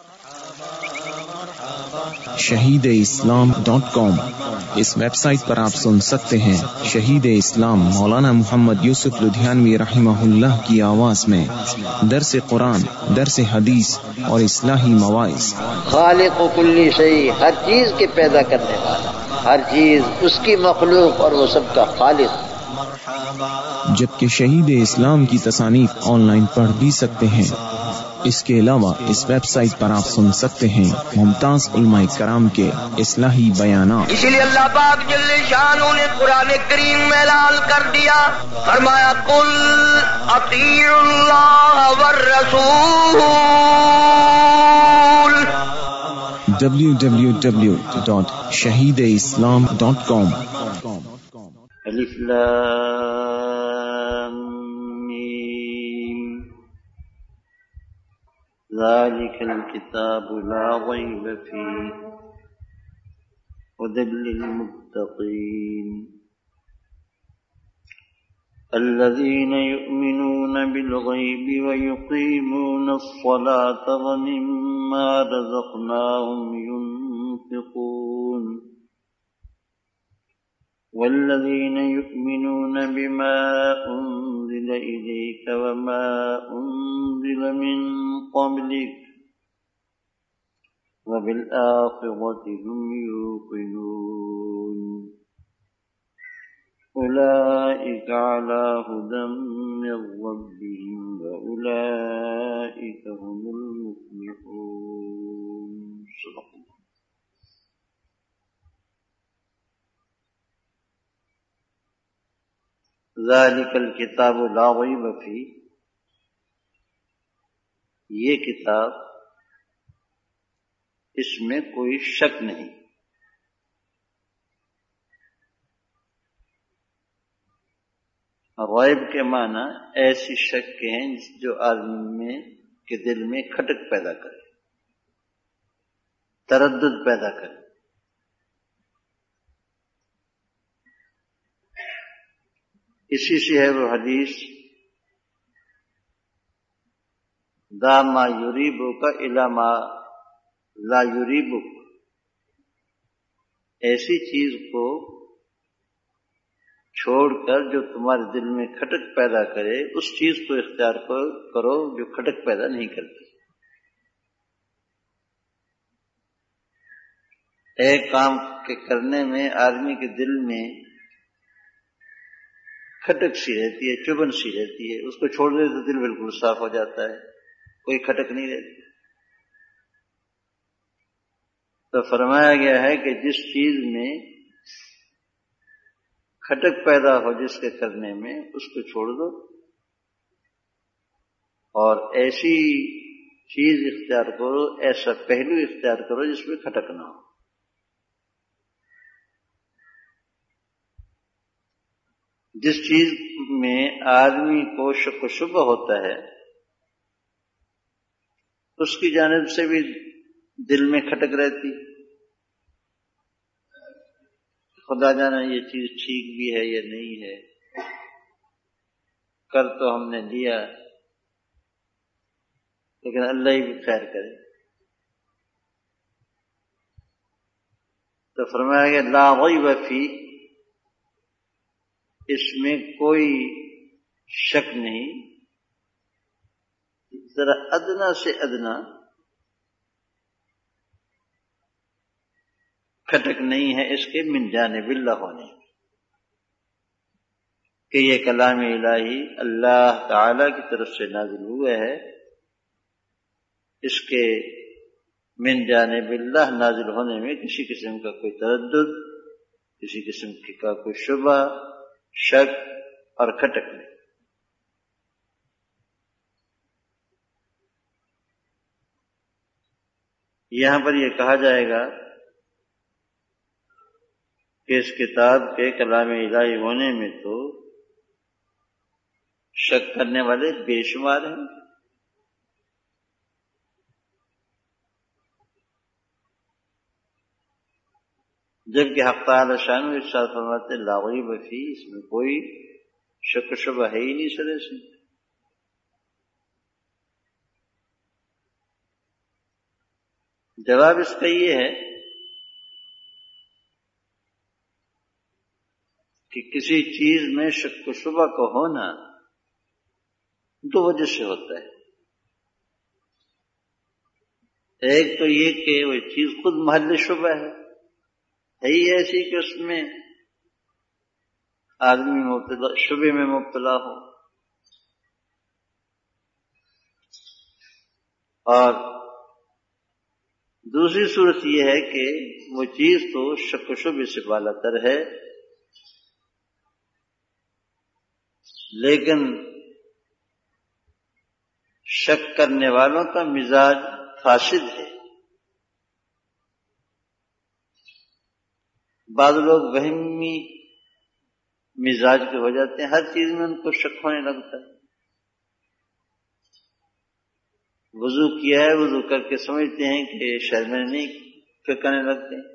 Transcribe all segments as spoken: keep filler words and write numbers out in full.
شہید Islam dot com, اس website پر آپ سن سکتے ہیں شہید اسلام مولانا محمد یوسف لدھیانوی رحمہ اللہ کی آواز میں درس قرآن، درس حدیث اور اصلاحی مواعظ۔ خالق و کلی شیء، ہر چیز کے پیدا کرنے والا، ہر چیز اس کی مخلوق اور وہ سب کا خالق۔ جبکہ شہید اسلام کی تصانیف آن لائن پڑھ بھی سکتے ہیں۔ اس کے علاوہ اس ویب سائٹ پر آپ سن سکتے ہیں ممتاز علماء کرام کے اصلاحی بیانات۔ اسی لیے اللہ پاک جل شانہ نے قرآن کریم میں اعلان کر دیا، فرمایا قل اطیعوا اللہ والرسول۔ W W W dot Shaheed Islam dot کام۔ الف لام میم ذالک الکتاب لا ریب فیہ ھدی للمتقین الذین یؤمنون بالغیب ویقیمون الصلاة ومما رزقناہم ینفقون والذین یؤمنون بما انزل الیک وما انزل من قبلک وبالآخرۃ هم یوقنون اولئک علی ھدی من ربہم واولئک هم المفلحون۔ صدق اللہ۔ ذالک الکتاب لا ریب فیہ، یہ کتاب اس میں کوئی شک نہیں۔ ریب کے معنی ایسی شک کے ہیں جو آدمی میں کے دل میں کھٹک پیدا کرے، تردد پیدا کرے۔ اسی سے ہے وہ حدیث دا ما یریبک الی ما لا یریبک، ایسی چیز کو چھوڑ کر جو تمہارے دل میں کھٹک پیدا کرے، اس چیز کو اختیار کرو جو کھٹک پیدا نہیں کرتی۔ ایک کام کے کرنے میں آدمی کے دل میں کھٹک سی رہتی ہے، چبھن سی رہتی ہے، اس کو چھوڑ دے تو دل بالکل صاف ہو جاتا ہے، کوئی کھٹک نہیں رہتی۔ تو فرمایا گیا ہے کہ جس چیز میں کھٹک پیدا ہو جس کے کرنے میں، اس کو چھوڑ دو اور ایسی چیز اختیار کرو، ایسا پہلو اختیار کرو جس میں کھٹک نہ ہو۔ جس چیز میں آدمی کو شک و شبہ ہوتا ہے، اس کی جانب سے بھی دل میں کھٹک رہتی، خدا جانا یہ چیز ٹھیک بھی ہے یا نہیں ہے، کر تو ہم نے لیا لیکن اللہ ہی بھی خیر کرے۔ تو فرمایا گیا لا ریب فیہ، اس میں کوئی شک نہیں، ذرا ادنا سے ادنا کھٹک نہیں ہے اس کے من جانب اللہ ہونے کہ یہ کلام الہی اللہ تعالی کی طرف سے نازل ہوا ہے، اس کے من جانب اللہ نازل ہونے میں کسی قسم کا کوئی تردد، کسی قسم کا کوئی شبہ، شک اور کھٹک نہیں۔ یہاں پر یہ کہا جائے گا کہ اس کتاب کے کلام الہی ہونے میں تو شک کرنے والے بے شمار ہیں، جبکہ حق تعالی شان ارشاد فرماتے لا ریب فیہ، اس میں کوئی شک و شبہ ہے ہی نہیں سرے سے۔ جواب اس کا یہ ہے کہ کسی چیز میں شک و شبہ کا ہونا دو وجہ سے ہوتا ہے. ایک تو یہ کہ وہ چیز خود محل شبہ ہے ہے ہی ایسی کہ اس میں آدمی مبتلا شبہ میں مبتلا ہو، اور دوسری صورت یہ ہے کہ وہ چیز تو شک و شبہ سے بالا تر ہے، لیکن شک کرنے والوں کا مزاج فاسد ہے. بعض لوگ وہمی مزاج کے ہو جاتے ہیں، ہر چیز میں ان کو شک ہونے لگتا ہے. وضو کیا ہے، وضو کر کے سمجھتے ہیں کہ شاید میں نہیں، پھر کرنے لگتے ہیں.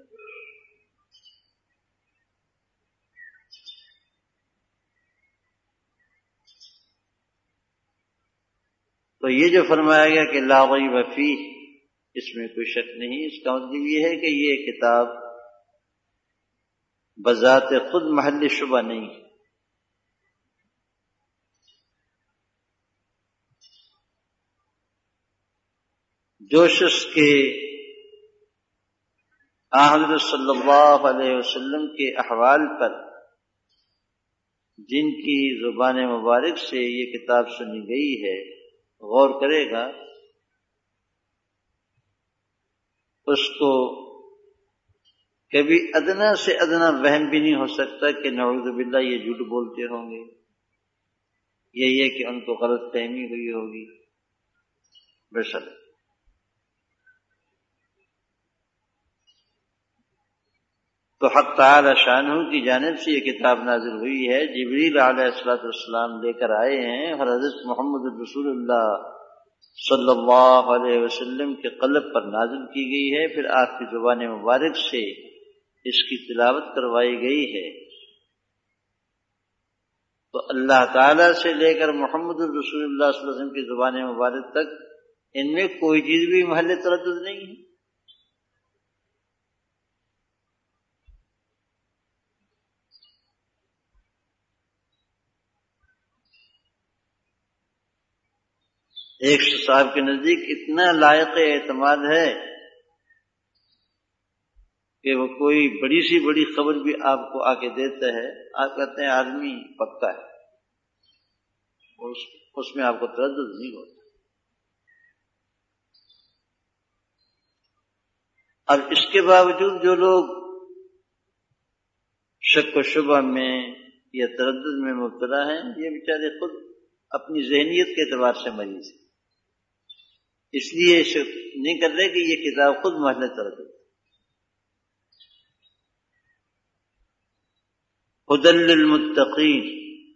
تو یہ جو فرمایا گیا کہ لا ریب فیہ، اس میں کوئی شک نہیں، اس کا مطلب یہ ہے کہ یہ کتاب بذات خود محل شبہ نہیں ہے. جو شخص کے حضرت صلی اللہ علیہ وسلم کے احوال پر جن کی زبان مبارک سے یہ کتاب سنی گئی ہے غور کرے گا، اس کو کبھی ادنا سے ادنا وہم بھی نہیں ہو سکتا کہ نعوذ باللہ یہ جھوٹ بولتے ہوں گے، یہ یہ کہ ان کو غلط فہمی ہوئی ہوگی. بشر تو حق تعالی شانہ کی جانب سے یہ کتاب نازل ہوئی ہے. جبریل علیہ الصلوۃ والسلام لے کر آئے ہیں اور حضرت محمد رسول اللہ صلی اللہ علیہ وسلم کے قلب پر نازل کی گئی ہے، پھر آپ کی زبان مبارک سے اس کی تلاوت کروائی گئی ہے. تو اللہ تعالی سے لے کر محمد رسول اللہ صلی اللہ علیہ وسلم کی زبان مبارک تک ان میں کوئی چیز بھی محل تردد نہیں ہے. ایک صاحب کے نزدیک اتنا لائق اعتماد ہے کہ وہ کوئی بڑی سی بڑی خبر بھی آپ کو آ کے دیتا ہے، آپ کہتے ہیں آدمی پکا ہے، اس, اس میں آپ کو تردد نہیں ہوتا. اب اس کے باوجود جو لوگ شک و شبہ میں یا تردد میں مبتلا ہیں، یہ بیچارے خود اپنی ذہنیت کے اعتبار سے مریض ہیں، اس لیے شک نہیں کر رہے کہ یہ کتاب خود محل تردد. ہدی للمتقین،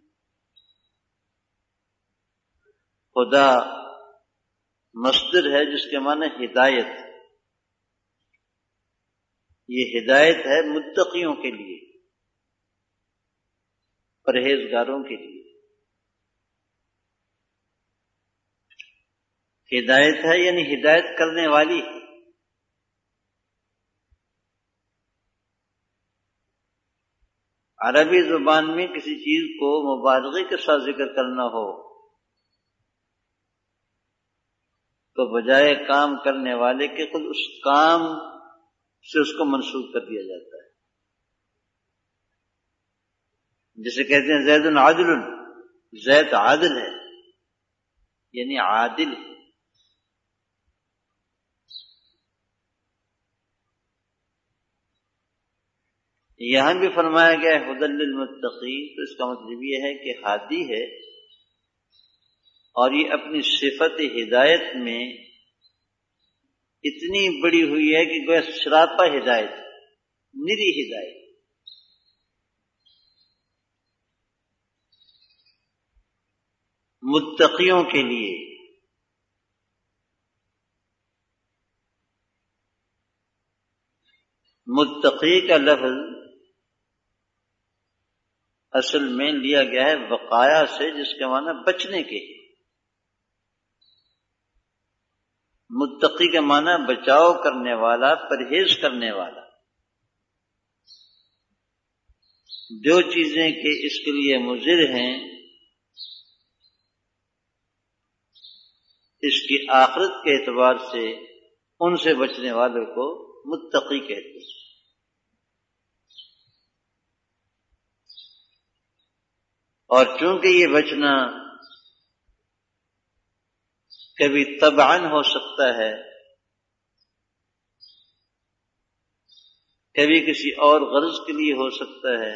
خدا مصدر ہے جس کے معنی ہدایت. یہ ہدایت ہے متقیوں کے لیے، پرہیزگاروں کے لیے. ہدایت ہے یعنی ہدایت کرنے والی ہے. عربی زبان میں کسی چیز کو مبالغے کے ساتھ ذکر کرنا ہو تو بجائے کام کرنے والے کے خود اس کام سے اس کو منسوب کر دیا جاتا ہے. جسے کہتے ہیں زید عادل، زید عادل ہے یعنی عادل ہے. یہاں بھی فرمایا گیا ہے ہدی للمتقین، تو اس کا مطلب یہ ہے کہ ہادی ہے، اور یہ اپنی صفت ہدایت میں اتنی بڑی ہوئی ہے کہ گویا سراپا ہدایت، نری ہدایت. متقیوں کے لیے. متقی کا لفظ اصل میں لیا گیا ہے وقایا سے، جس کے معنی بچنے کے. متقی کا معنی بچاؤ کرنے والا، پرہیز کرنے والا. جو چیزیں کہ اس کے لیے مضر ہیں اس کی آخرت کے اعتبار سے ان سے بچنے والوں کو متقی کہتے ہیں. اور چونکہ یہ بچنا کبھی طبعاً ہو سکتا ہے، کبھی کسی اور غرض کے لیے ہو سکتا ہے،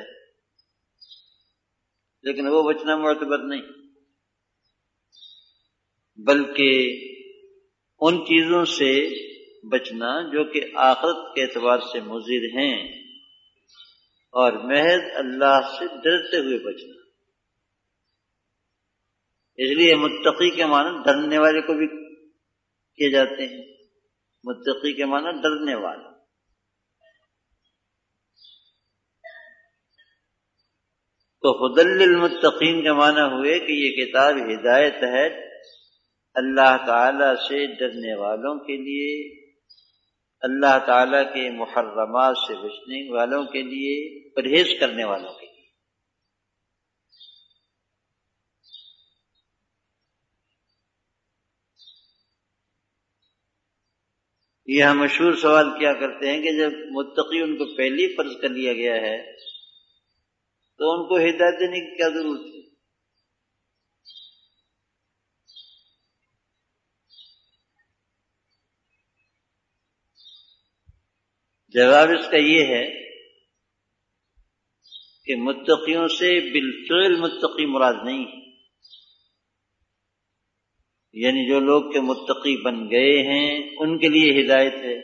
لیکن وہ بچنا معتبر نہیں، بلکہ ان چیزوں سے بچنا جو کہ آخرت کے اعتبار سے مضر ہیں اور محض اللہ سے ڈرتے ہوئے بچنا. اس لیے متقی کے معنی ڈرنے والے کو بھی کیے جاتے ہیں. متقی کے معنی ڈرنے والا. تو ہدی للمتقین کا معنی ہوئے کہ یہ کتاب ہدایت ہے اللہ تعالی سے ڈرنے والوں کے لیے، اللہ تعالی کے محرمات سے بچنے والوں کے لیے، پرہیز کرنے والوں کے لیے. یہ ہم مشہور سوال کیا کرتے ہیں کہ جب متقی ان کو پہلی فرض کر لیا گیا ہے تو ان کو ہدایت دینے کی کیا ضرورت ہے؟ جواب اس کا یہ ہے کہ متقیوں سے بالفعل متقی مراد نہیں ہے. یعنی جو لوگ کے متقی بن گئے ہیں ان کے لیے ہدایت ہے،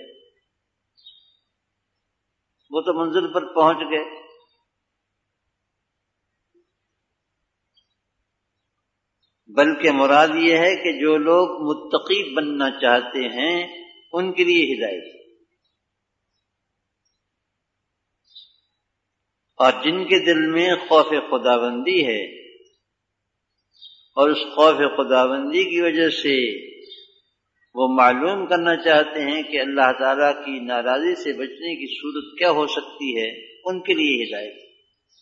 وہ تو منزل پر پہنچ گئے. بلکہ مراد یہ ہے کہ جو لوگ متقی بننا چاہتے ہیں ان کے لیے ہدایت ہے، اور جن کے دل میں خوف خداوندی ہے اور اس خوف خداوندی کی وجہ سے وہ معلوم کرنا چاہتے ہیں کہ اللہ تعالیٰ کی ناراضی سے بچنے کی صورت کیا ہو سکتی ہے، ان کے لیے ہدایت ہے.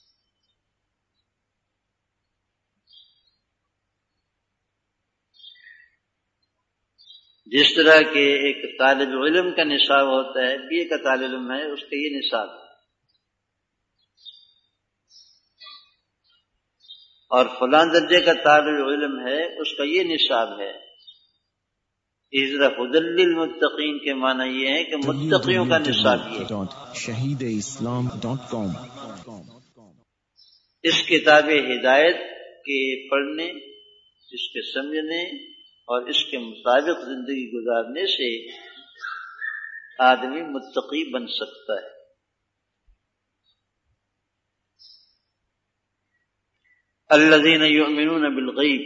جس طرح کہ ایک طالب علم کا نصاب ہوتا ہے، بی اے کا طالب علم ہے، اس کا یہ نصاب ہے، اور فلاں درجے کا طالب علم ہے اس کا یہ نصاب ہے. اس طرح ہدی للمتقین کے معنی یہ ہے کہ متقیوں کا نصاب یہ ہے. شہید اسلام ڈاٹ کام اس کتاب ہدایت کے پڑھنے، اس کے سمجھنے اور اس کے مطابق زندگی گزارنے سے آدمی متقی بن سکتا ہے. الذین یؤمنون بالغیب،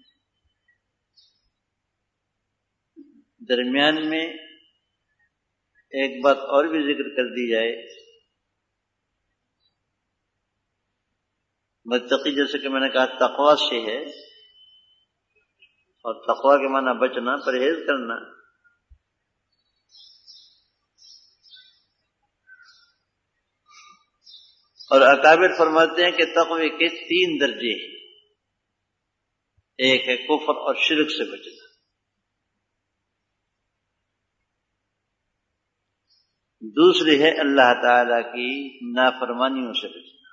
درمیان میں ایک بات اور بھی ذکر کر دی جائے. متقی جیسے کہ میں نے کہا تقوی سے ہے، اور تقوی کے معنی بچنا، پرہیز کرنا. اور اکابر فرماتے ہیں کہ تقوی کے تین درجے ہیں. ایک ہے کفر اور شرک سے بچنا، دوسری ہے اللہ تعالی کی نافرمانیوں سے بچنا،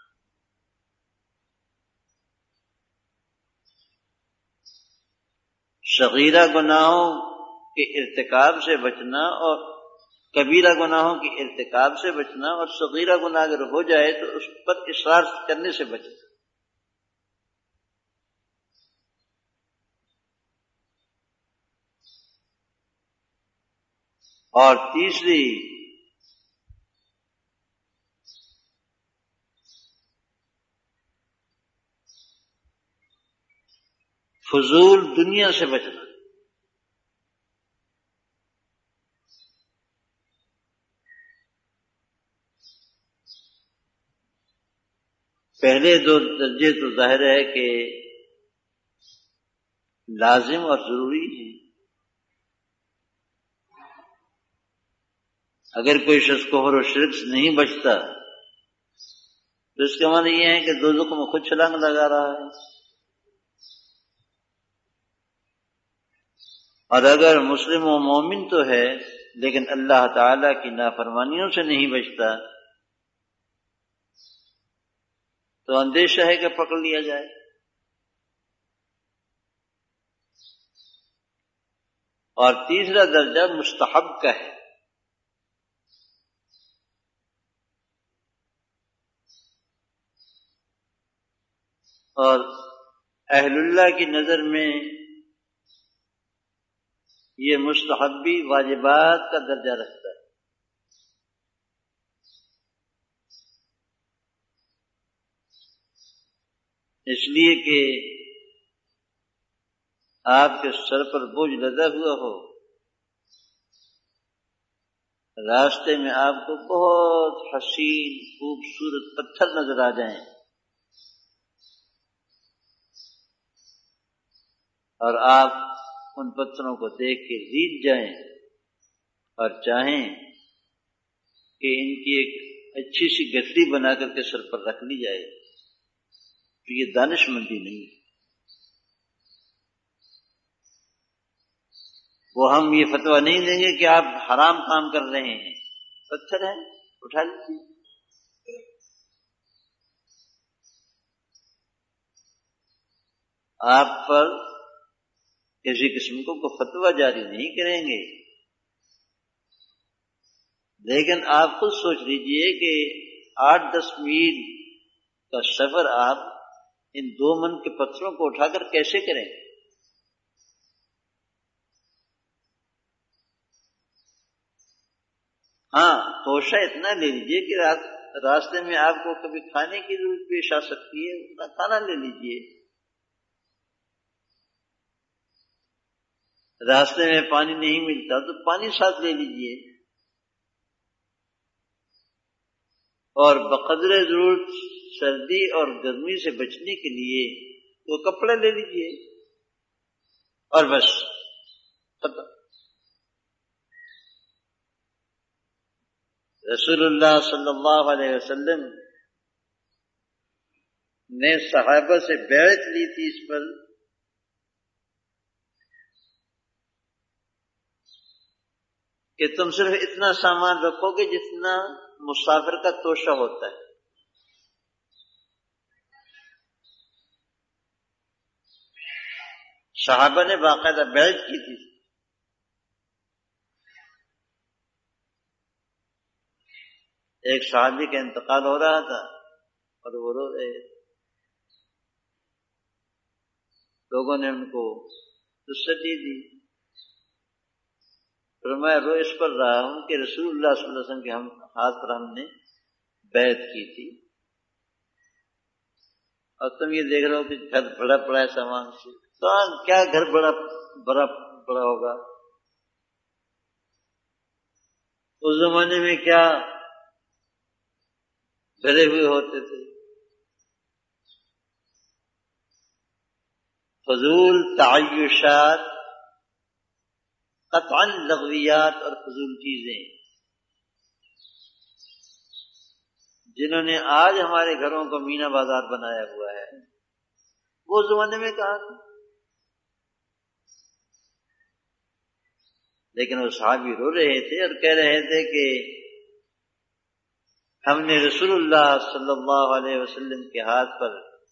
صغیرہ گناہوں کے ارتکاب سے بچنا اور کبیرہ گناہوں کے ارتکاب سے بچنا، اور صغیرہ گناہ اگر ہو جائے تو اس پر اصرار کرنے سے بچنا. اور تیسری فضول دنیا سے بچنا. پہلے دو درجے تو ظاہر ہے کہ لازم اور ضروری ہیں، اگر کوئی شخص کفر و شرک سے نہیں بچتا تو اس کا معنی یہ ہے کہ دوزخ میں خود چھلانگ لگا رہا ہے، اور اگر مسلم و مومن تو ہے لیکن اللہ تعالی کی نافرمانیوں سے نہیں بچتا تو اندیشہ ہے کہ پکڑ لیا جائے۔ اور تیسرا درجہ مستحب کا ہے، اور اہل اللہ کی نظر میں یہ مستحبی واجبات کا درجہ رکھتا ہے۔ اس لیے کہ آپ کے سر پر بوجھ لدا ہوا ہو، راستے میں آپ کو بہت حسین خوبصورت پتھر نظر آ جائیں اور آپ ان پتھروں کو دیکھ کے ریجھ جائیں اور چاہیں کہ ان کی ایک اچھی سی گٹھلی بنا کر کے سر پر رکھ لی جائے، تو یہ دانش مندی نہیں ہے۔ وہ ہم یہ فتویٰ نہیں دیں گے کہ آپ حرام کام کر رہے ہیں، پتھر ہیں اٹھا لیجیے۔ آپ پر کسی قسم کو کوئی فتویٰ جاری نہیں کریں گے، لیکن آپ خود سوچ لیجئے کہ آٹھ دس میل کا سفر آپ ان دو من کے پتھروں کو اٹھا کر کیسے کریں؟ ہاں توشہ اتنا لے لیجئے کہ راستے میں آپ کو کبھی کھانے کی ضرورت پیش آ سکتی ہے، اتنا کھانا لے لیجئے۔ راستے میں پانی نہیں ملتا تو پانی ساتھ لے لیجئے، اور بقدر ضرورت سردی اور گرمی سے بچنے کے لیے وہ کپڑے لے لیجئے، اور بس ختم۔ رسول اللہ صلی اللہ علیہ وسلم نے صحابہ سے بیعت لی تھی اس پر کہ تم صرف اتنا سامان رکھو گے جتنا مسافر کا توشہ ہوتا ہے۔ صحابہ نے باقاعدہ بیعت کی تھی۔ ایک صحابی کا انتقال ہو رہا تھا اور وہ رو رہے تھے، لوگوں نے ان کو تسلی دی، فرمایا رو اس پر رہا ہوں کہ رسول اللہ صلی اللہ علیہ وسلم کے ہم ہاتھ پر ہم نے بیعت کی تھی، اور تم یہ دیکھ رہے ہو کہ گھر بڑا پڑا ہے سامان سے، تو کیا گھر بڑا بڑا بڑا ہوگا؟ اس زمانے میں کیا بھرے ہوئے ہوتے تھے؟ فضول تعیشات، قطعا لغویات اور فضول چیزیں جنہوں نے آج ہمارے گھروں کو مینا بازار بنایا ہوا ہے، وہ زمانے میں کہاں تھا؟ لیکن وہ صحابی رو رہے تھے اور کہہ رہے تھے کہ ہم نے رسول اللہ صلی اللہ علیہ وسلم کے ہاتھ پر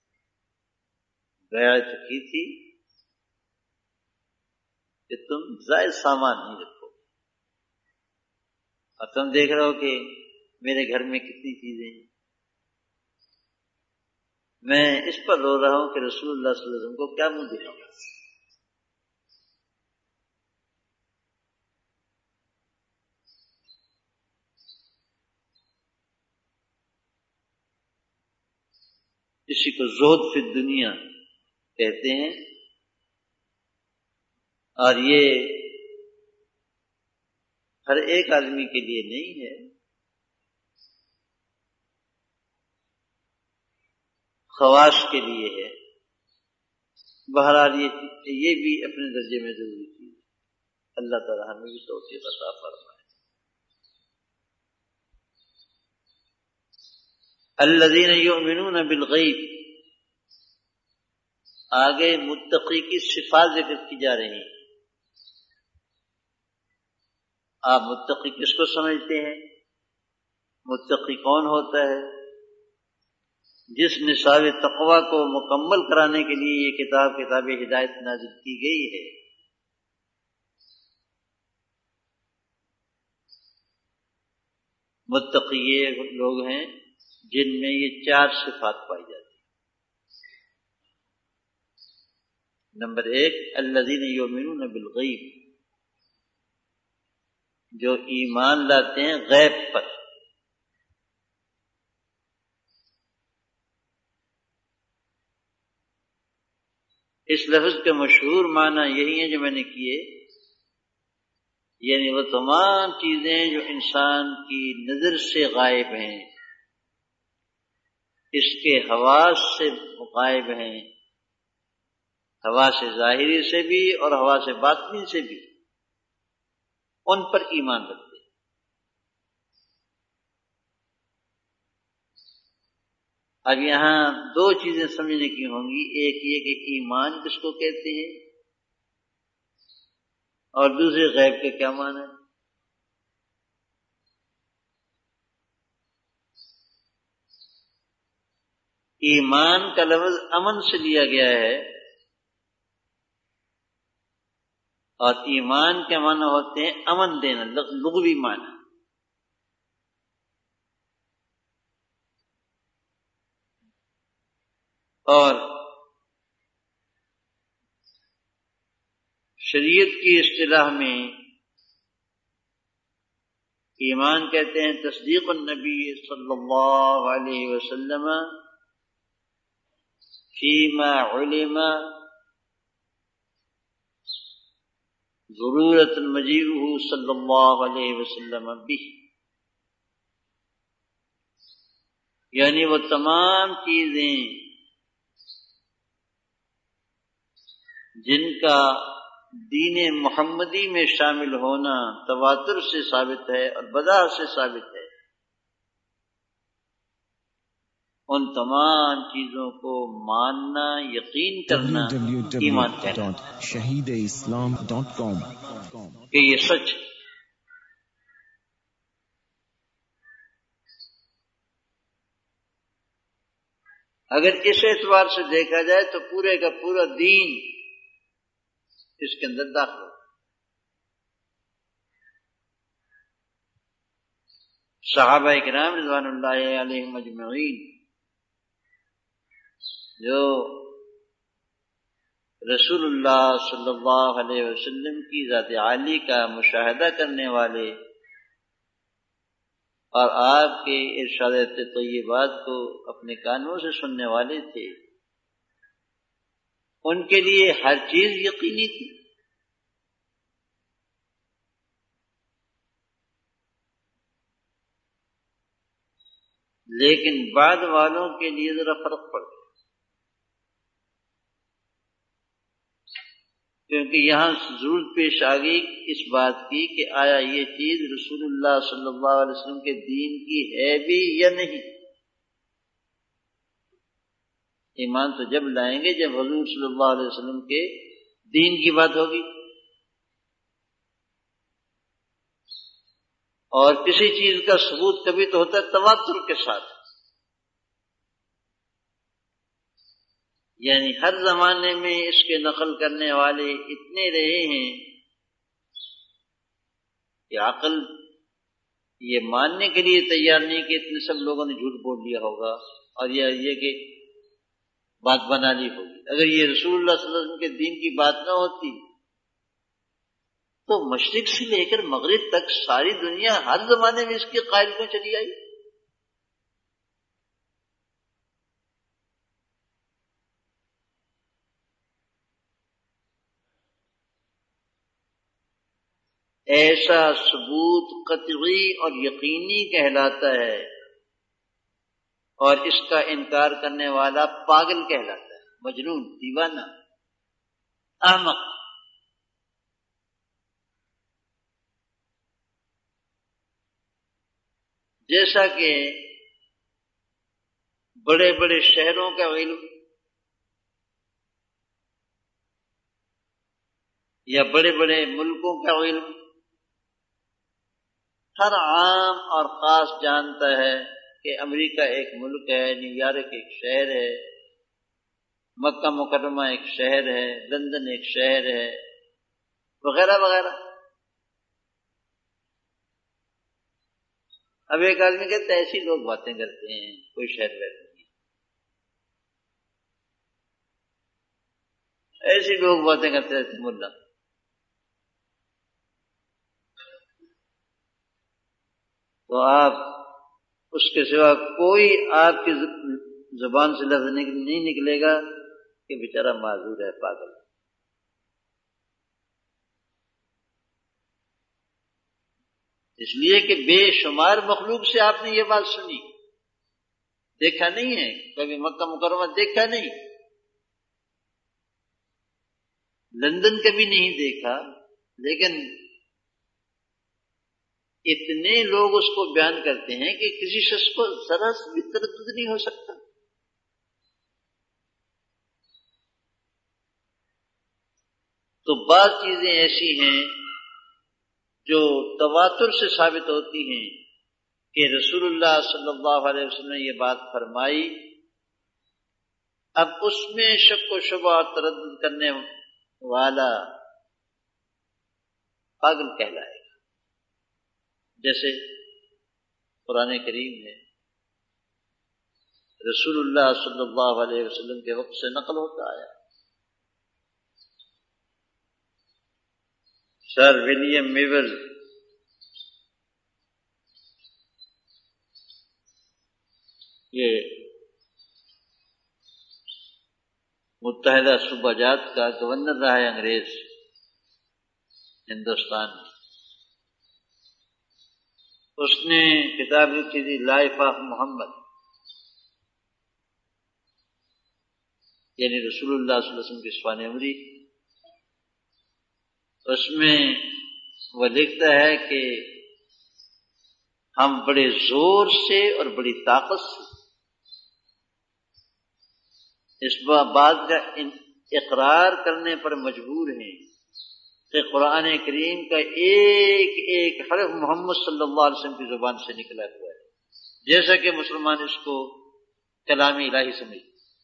بیعت کی تھی کہ تم زائد سامان نہیں رکھو، اور تم دیکھ رہے ہو کہ میرے گھر میں کتنی چیزیں ہیں۔ میں اس پر رو رہا ہوں کہ رسول اللہ صلی اللہ علیہ وسلم کو کیا منہ دکھاؤں گا۔ اسی کو زہد فی الدنیا کہتے ہیں، اور یہ ہر ایک آدمی کے لیے نہیں ہے، خواص کے لیے ہے۔ بہرحال یہ بھی اپنے درجے میں ضروری چیز ہے، اللہ تعالی ہمیں بھی توفیق عطا فرمائے۔ الذین یؤمنون بالغیب، آگے متقی کی صفات ذکر کی جا رہی ہیں. آپ متقی کس کو سمجھتے ہیں؟ متقی کون ہوتا ہے؟ جس نصاب تقوی کو مکمل کرانے کے لیے یہ کتاب کتاب ہدایت نازل کی گئی ہے. متقی یہ لوگ ہیں جن میں یہ چار صفات پائی جاتی ہیں. نمبر ایک، الذین یؤمنون بالغیب، جو ایمان لاتے ہیں غیب پر. اس لفظ کے مشہور معنی یہی ہیں جو میں نے کیے، یعنی وہ تمام چیزیں جو انسان کی نظر سے غائب ہیں، اس کے حواس سے غائب ہیں، حواس ظاہری سے بھی اور حواس باطنی سے بھی، ان پر ایمان رکھتے ہیں. اب یہاں دو چیزیں سمجھنے کی ہوں گی، ایک یہ کہ ایمان کس کو کہتے ہیں، اور دوسرے غیب کے کیا معنی ہے. ایمان کا لفظ امن سے لیا گیا ہے، اور ایمان کے معنی ہوتے ہیں امن دینا، لغوی معنی. اور شریعت کی اصطلاح میں ایمان کہتے ہیں تصدیق النبی صلی اللہ علیہ وسلم فیما علم ضرورت مجیئہ صلی اللہ علیہ وسلم بھی، یعنی وہ تمام چیزیں جن کا دین محمدی میں شامل ہونا تواتر سے ثابت ہے اور بداہت سے ثابت ہے، ان تمام چیزوں کو ماننا، یقین کرنا ایمان کہنا شہید اسلام ڈاٹ کام کہ یہ سچ ہے. اگر اس اعتبار سے دیکھا جائے تو پورے کا پورا دین اس کے اندر داخل ہو. صحابہ کرام رضوان اللہ علیہم اجمعین جو رسول اللہ صلی اللہ علیہ وسلم کی ذات عالی کا مشاہدہ کرنے والے اور آپ کے ارشاد طیبات کو اپنے کانوں سے سننے والے تھے، ان کے لیے ہر چیز یقینی تھی. لیکن بعد والوں کے لیے ذرا فرق پڑ گیا، کیونکہ یہاں ضرورت پیش آ گئی اس بات کی کہ آیا یہ چیز رسول اللہ صلی اللہ علیہ وسلم کے دین کی ہے بھی یا نہیں. ایمان تو جب لائیں گے جب حضور صلی اللہ علیہ وسلم کے دین کی بات ہوگی، اور کسی چیز کا ثبوت کبھی تو ہوتا ہے تواتر کے ساتھ، یعنی ہر زمانے میں اس کے نقل کرنے والے اتنے رہے ہیں کہ عقل یہ ماننے کے لیے تیار نہیں کہ اتنے سب لوگوں نے جھوٹ بول دیا ہوگا اور یہ کہ بات بنا لی ہوگی. اگر یہ رسول اللہ صلی اللہ علیہ وسلم کے دین کی بات نہ ہوتی تو مشرق سے لے کر مغرب تک ساری دنیا ہر زمانے میں اس کے قائل کیوں چلی آئی؟ ایسا ثبوت قطعی اور یقینی کہلاتا ہے، اور اس کا انکار کرنے والا پاگل کہلاتا ہے، مجنون، دیوانہ، احمق. جیسا کہ بڑے بڑے شہروں کا علم یا بڑے بڑے ملکوں کا علم ہر عام اور خاص جانتا ہے کہ امریکہ ایک ملک ہے، نیو یارک ایک شہر ہے، مکہ مکرمہ ایک شہر ہے، لندن ایک شہر ہے، وغیرہ وغیرہ۔ اب ایک آدمی کہتا ہے ایسی لوگ باتیں کرتے ہیں، کوئی شہر وہر نہیں، ایسی لوگ باتیں کرتے رہتے ملا۔ تو آپ اس کے سوا کوئی آپ کی زبان سے لفظ نہیں نکلے گا کہ بیچارہ معذور ہے، پاگل۔ اس لیے کہ بے شمار مخلوق سے آپ نے یہ بات سنی، دیکھا نہیں ہے، کبھی مکہ مکرمہ دیکھا نہیں، لندن کبھی نہیں دیکھا، لیکن اتنے لوگ اس کو بیان کرتے ہیں کہ کسی شخص کو ذرا سے بھی تردد نہیں ہو سکتا۔ تو بعض چیزیں ایسی ہیں جو تواتر سے ثابت ہوتی ہیں کہ رسول اللہ صلی اللہ علیہ وسلم نے یہ بات فرمائی، اب اس میں شک و شبہ اور تردد کرنے والا پاگل کہلائے گا۔ جیسے قرآن کریم ہے، رسول اللہ صلی اللہ علیہ وسلم کے وقت سے نقل ہوتا آیا، سر ولیم میول یہ متحدہ صوبہ جات کا گورنر رہا ہے انگریز ہندوستان میں، اس نے کتاب لکھی تھی لائف آف محمد، یعنی رسول اللہ صلی اللہ علیہ وسلم کی سوانح عمری۔ اس میں وہ لکھتا ہے کہ ہم بڑے زور سے اور بڑی طاقت سے اس بات کا اقرار کرنے پر مجبور ہیں کہ قرآن کریم کا ایک ایک حرف محمد صلی اللہ علیہ وسلم کی زبان سے نکلا ہوا ہے، جیسا کہ مسلمان اس کو کلام الہی سمجھتے۔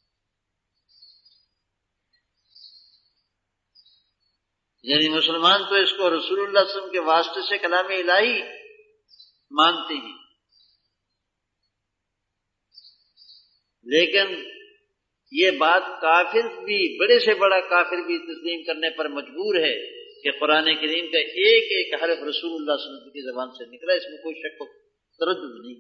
یعنی مسلمان تو اس کو رسول اللہ صلی اللہ علیہ وسلم کے واسطے سے کلام الہی مانتے ہیں، لیکن یہ بات کافر بھی، بڑے سے بڑا کافر بھی تسلیم کرنے پر مجبور ہے کہ قرآن کریم کا ایک ایک حرف رسول اللہ صلی اللہ علیہ وسلم کی زبان سے نکلا، اس میں کوئی شک و تردد نہیں۔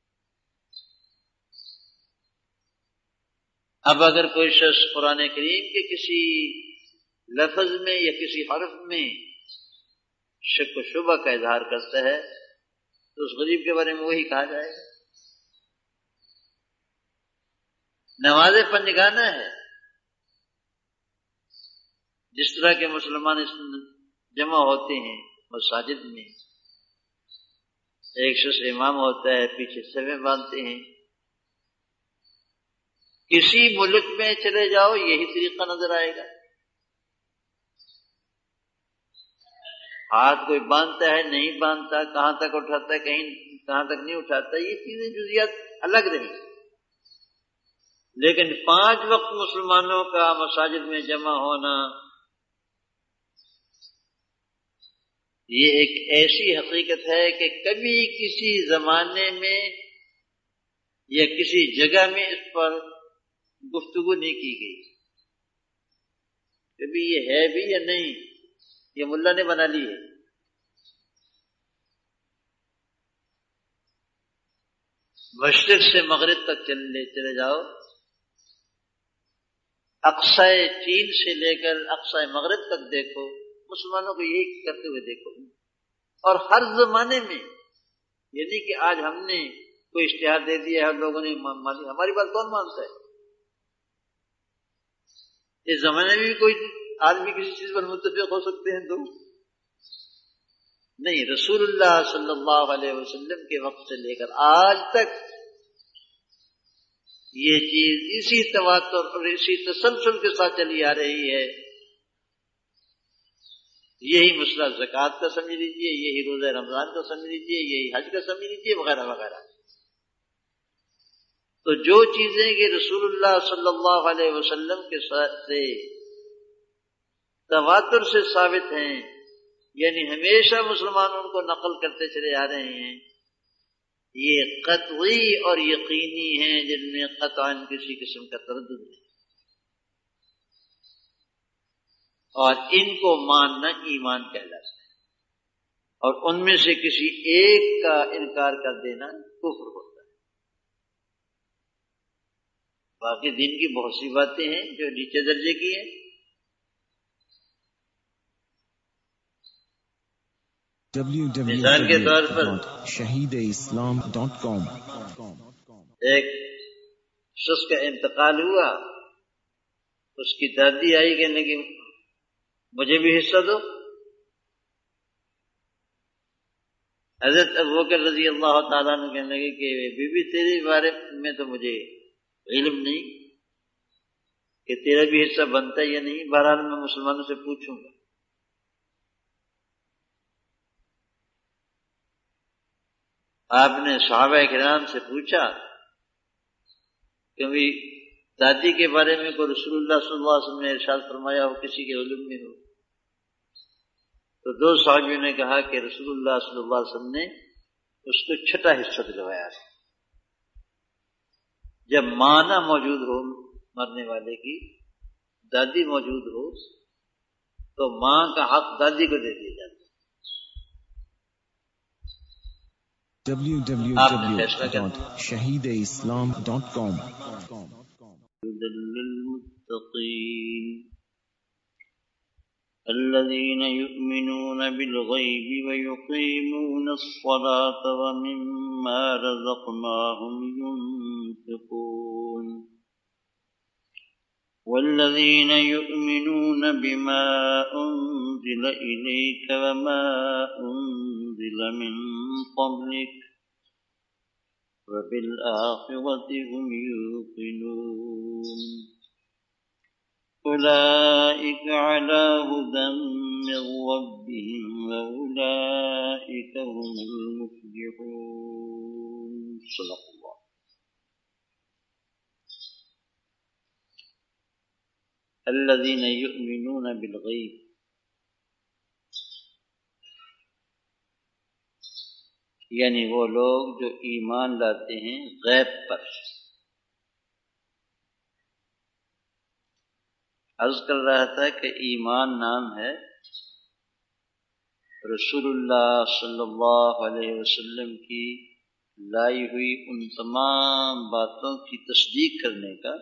اب اگر کوئی شخص قرآن کریم کے کسی لفظ میں یا کسی حرف میں شک و شبہ کا اظہار کرتا ہے تو اس غریب کے بارے میں وہی کہا جائے گا، نماز پنجگانہ ہے۔ جس طرح کے مسلمان اس جمع ہوتے ہیں مساجد میں، ایک شخص امام ہوتا ہے، پیچھے صفیں باندھتے ہیں، کسی ملک میں چلے جاؤ یہی طریقہ نظر آئے گا، ہاتھ کوئی باندھتا ہے نہیں باندھتا، کہاں تک اٹھاتا ہے کہیں کہاں تک نہیں اٹھاتا، یہ چیزیں جزیات الگ رہی، لیکن پانچ وقت مسلمانوں کا مساجد میں جمع ہونا یہ ایک ایسی حقیقت ہے کہ کبھی کسی زمانے میں یا کسی جگہ میں اس پر گفتگو نہیں کی گئی، کبھی یہ ہے بھی یا نہیں، یہ ملا نے بنا لی ہے۔ مشرق سے مغرب تک چلے چلے جاؤ، اقصی چین سے لے کر اقصی مغرب تک دیکھو، مسلمانوں کو یہی کرتے ہوئے دیکھو، اور ہر زمانے میں، یعنی کہ آج ہم نے کوئی اشتہار دے دیا ہے، لوگوں نے مانی، ہماری بات کون مانتا ہے؟ اس زمانے میں بھی کوئی آدمی کسی چیز پر متفق ہو سکتے ہیں تو نہیں، رسول اللہ صلی اللہ علیہ وسلم کے وقت سے لے کر آج تک یہ چیز اسی تواتر اور اسی تسلسل کے ساتھ چلی آ رہی ہے. یہی مسئلہ زکوٰۃ کا سمجھ لیجیے، یہی روزہ رمضان کا سمجھ لیجیے، یہی حج کا سمجھ لیجیے، وغیرہ وغیرہ. تو جو چیزیں کہ رسول اللہ صلی اللہ علیہ وسلم کے ساتھ سے تواتر سے ثابت ہیں، یعنی ہمیشہ مسلمان ان کو نقل کرتے چلے آ رہے ہیں، یہ قطعی اور یقینی ہیں، جن میں قطعاً کسی قسم کا تردد نہیں، اور ان کو ماننا ایمان کہلاتا ہے، اور ان میں سے کسی ایک کا انکار کر دینا کفر ہوتا ہے. باقی دین کی بہت سی باتیں ہیں جو نیچے درجے کی ہیں. مثال کے طور پر شہید اسلام ڈاٹ کام ایک شخص کا انتقال ہوا، اس کی دادی آئی کہنے کی مجھے بھی حصہ دو. حضرت ابوبکر رضی اللہ تعالیٰ نے کہنے لگے کہ بی بی تیرے بارے میں تو مجھے علم نہیں کہ تیرا بھی حصہ بنتا ہے یا نہیں، بہرحال میں مسلمانوں سے پوچھوں گا. آپ نے صحابہ کرام سے پوچھا کہ بھی دادی کے بارے میں کوئی رسول اللہ صلی اللہ علیہ وسلم نے ارشاد فرمایا ہو، کسی کے علم میں ہو؟ تو دو صحابیوں نے کہا کہ رسول اللہ صلی اللہ علیہ وسلم نے اس کو چھٹا حصہ دلوایا ہے. جب ماں نہ موجود ہو مرنے والے کی، دادی موجود ہو، تو ماں کا حق دادی کو دے دیا جاتا ہے. W W W dot Shaheed Islam dot کام. الذين يؤمنون بالغيب ويقيمون الصلاة ومما رزقناهم ينفقون والذين يؤمنون بما أنزل إليك وما أنزل من قبلك وبالآخرة هم يوقنون أولئك على هدى من ربهم وأولئك هم المفلحون. صدق الله. الذين يؤمنون بالغيب، یعنی وہ لوگ جو ایمان لاتے ہیں غیب پر. عرض کر رہا تھا کہ ایمان نام ہے رسول اللہ صلی اللہ علیہ وسلم کی لائی ہوئی ان تمام باتوں کی تصدیق کرنے کا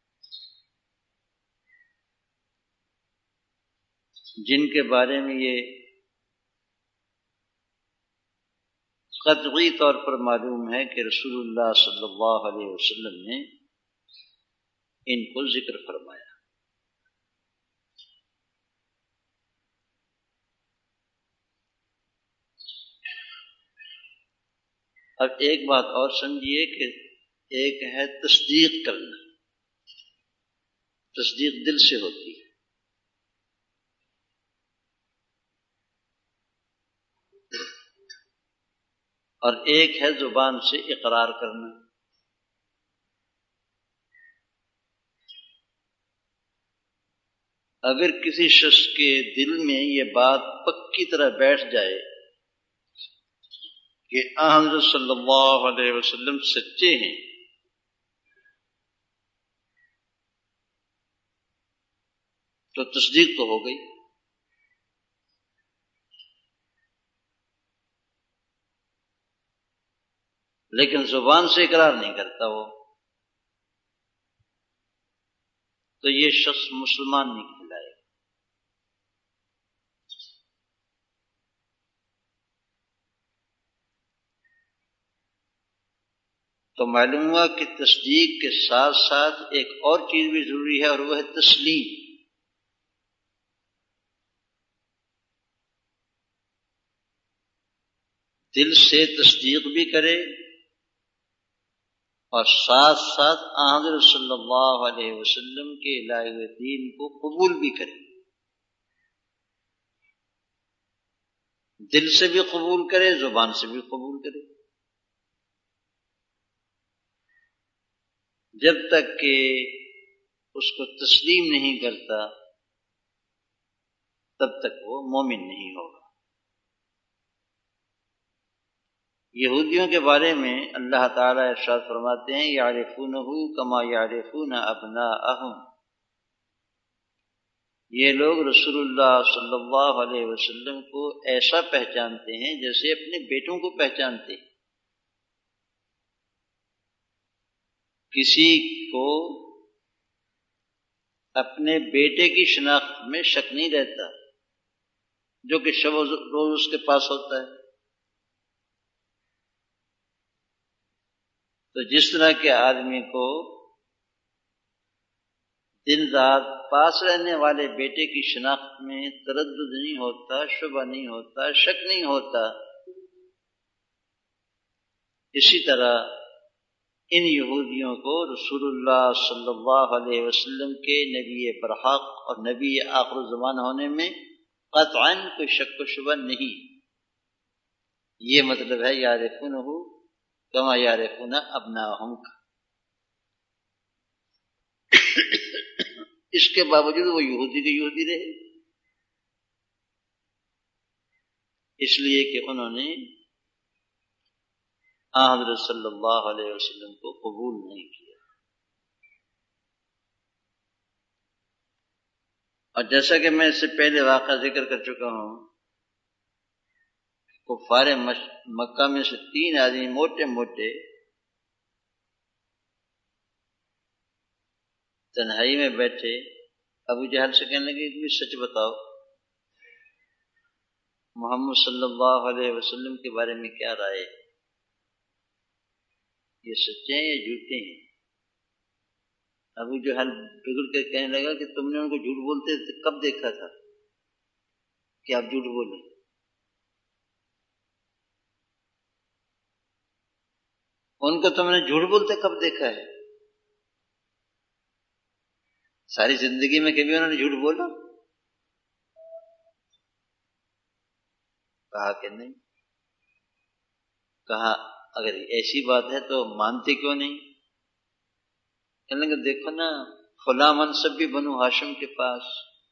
جن کے بارے میں یہ قطعی طور پر معلوم ہے کہ رسول اللہ صلی اللہ علیہ وسلم نے ان کو ذکر فرمایا. اب ایک بات اور سمجھیے کہ ایک ہے تصدیق کرنا، تصدیق دل سے ہوتی ہے، اور ایک ہے زبان سے اقرار کرنا. اگر کسی شخص کے دل میں یہ بات پکی طرح بیٹھ جائے کہ حضرت صلی اللہ علیہ وسلم سچے ہیں، تو تصدیق تو ہو گئی. لیکن زبان سے اقرار نہیں کرتا وہ، تو یہ شخص مسلمان نہیں کہلائے. تو معلوم ہوا کہ تصدیق کے ساتھ ساتھ ایک اور چیز بھی ضروری ہے، اور وہ ہے تسلیم. دل سے تصدیق بھی کرے اور ساتھ ساتھ حضرت صلی اللہ علیہ وسلم کے لائے ہوئے دین کو قبول بھی کرے، دل سے بھی قبول کرے، زبان سے بھی قبول کرے، جب تک کہ اس کو تسلیم نہیں کرتا تب تک وہ مومن نہیں ہوگا۔ یہودیوں کے بارے میں اللہ تعالیٰ ارشاد فرماتے ہیں یعرفونہ کما یعرفون ابناءہم، یہ لوگ رسول اللہ صلی اللہ علیہ وسلم کو ایسا پہچانتے ہیں جیسے اپنے بیٹوں کو پہچانتے ہیں۔ کسی کو اپنے بیٹے کی شناخت میں شک نہیں رہتا جو کہ شب و روز اس کے پاس ہوتا ہے۔ تو جس طرح کے آدمی کو دن رات پاس رہنے والے بیٹے کی شناخت میں تردد نہیں ہوتا، شبہ نہیں ہوتا، شک نہیں ہوتا، اسی طرح ان یہودیوں کو رسول اللہ صلی اللہ علیہ وسلم کے نبی برحق اور نبی آخر الزمان ہونے میں قطعاً کوئی شک و شبہ نہیں۔ یہ مطلب ہے یعرفونہ کما یعرفون ابناءہم کا۔ اس کے باوجود وہ یہودی کے یہودی رہے، اس لیے کہ انہوں نے حضرت صلی اللہ علیہ وسلم کو قبول نہیں کیا۔ اور جیسا کہ میں اس سے پہلے واقعہ ذکر کر چکا ہوں، کفار مکہ میں سے تین آدمی موٹے موٹے تنہائی میں بیٹھے ابو جہل سے کہنے لگے کہ سچ بتاؤ محمد صلی اللہ علیہ وسلم کے بارے میں کیا رائے ہے، یہ سچے ہیں یا جھوٹے ہیں؟ ابو جہل بگڑ کے کہنے لگا کہ تم نے ان کو جھوٹ بولتے کب دیکھا تھا کہ آپ جھوٹ بولیں؟ ان کو تم نے جھوٹ بولتے کب دیکھا ہے؟ ساری زندگی میں کبھی انہوں نے جھوٹ بولا؟ کہا کہ نہیں۔ کہا اگر ایسی بات ہے تو مانتے کیوں نہیں؟ کہنے لگے دیکھو نا، فلاں منصب بھی بنو ہاشم کے پاس،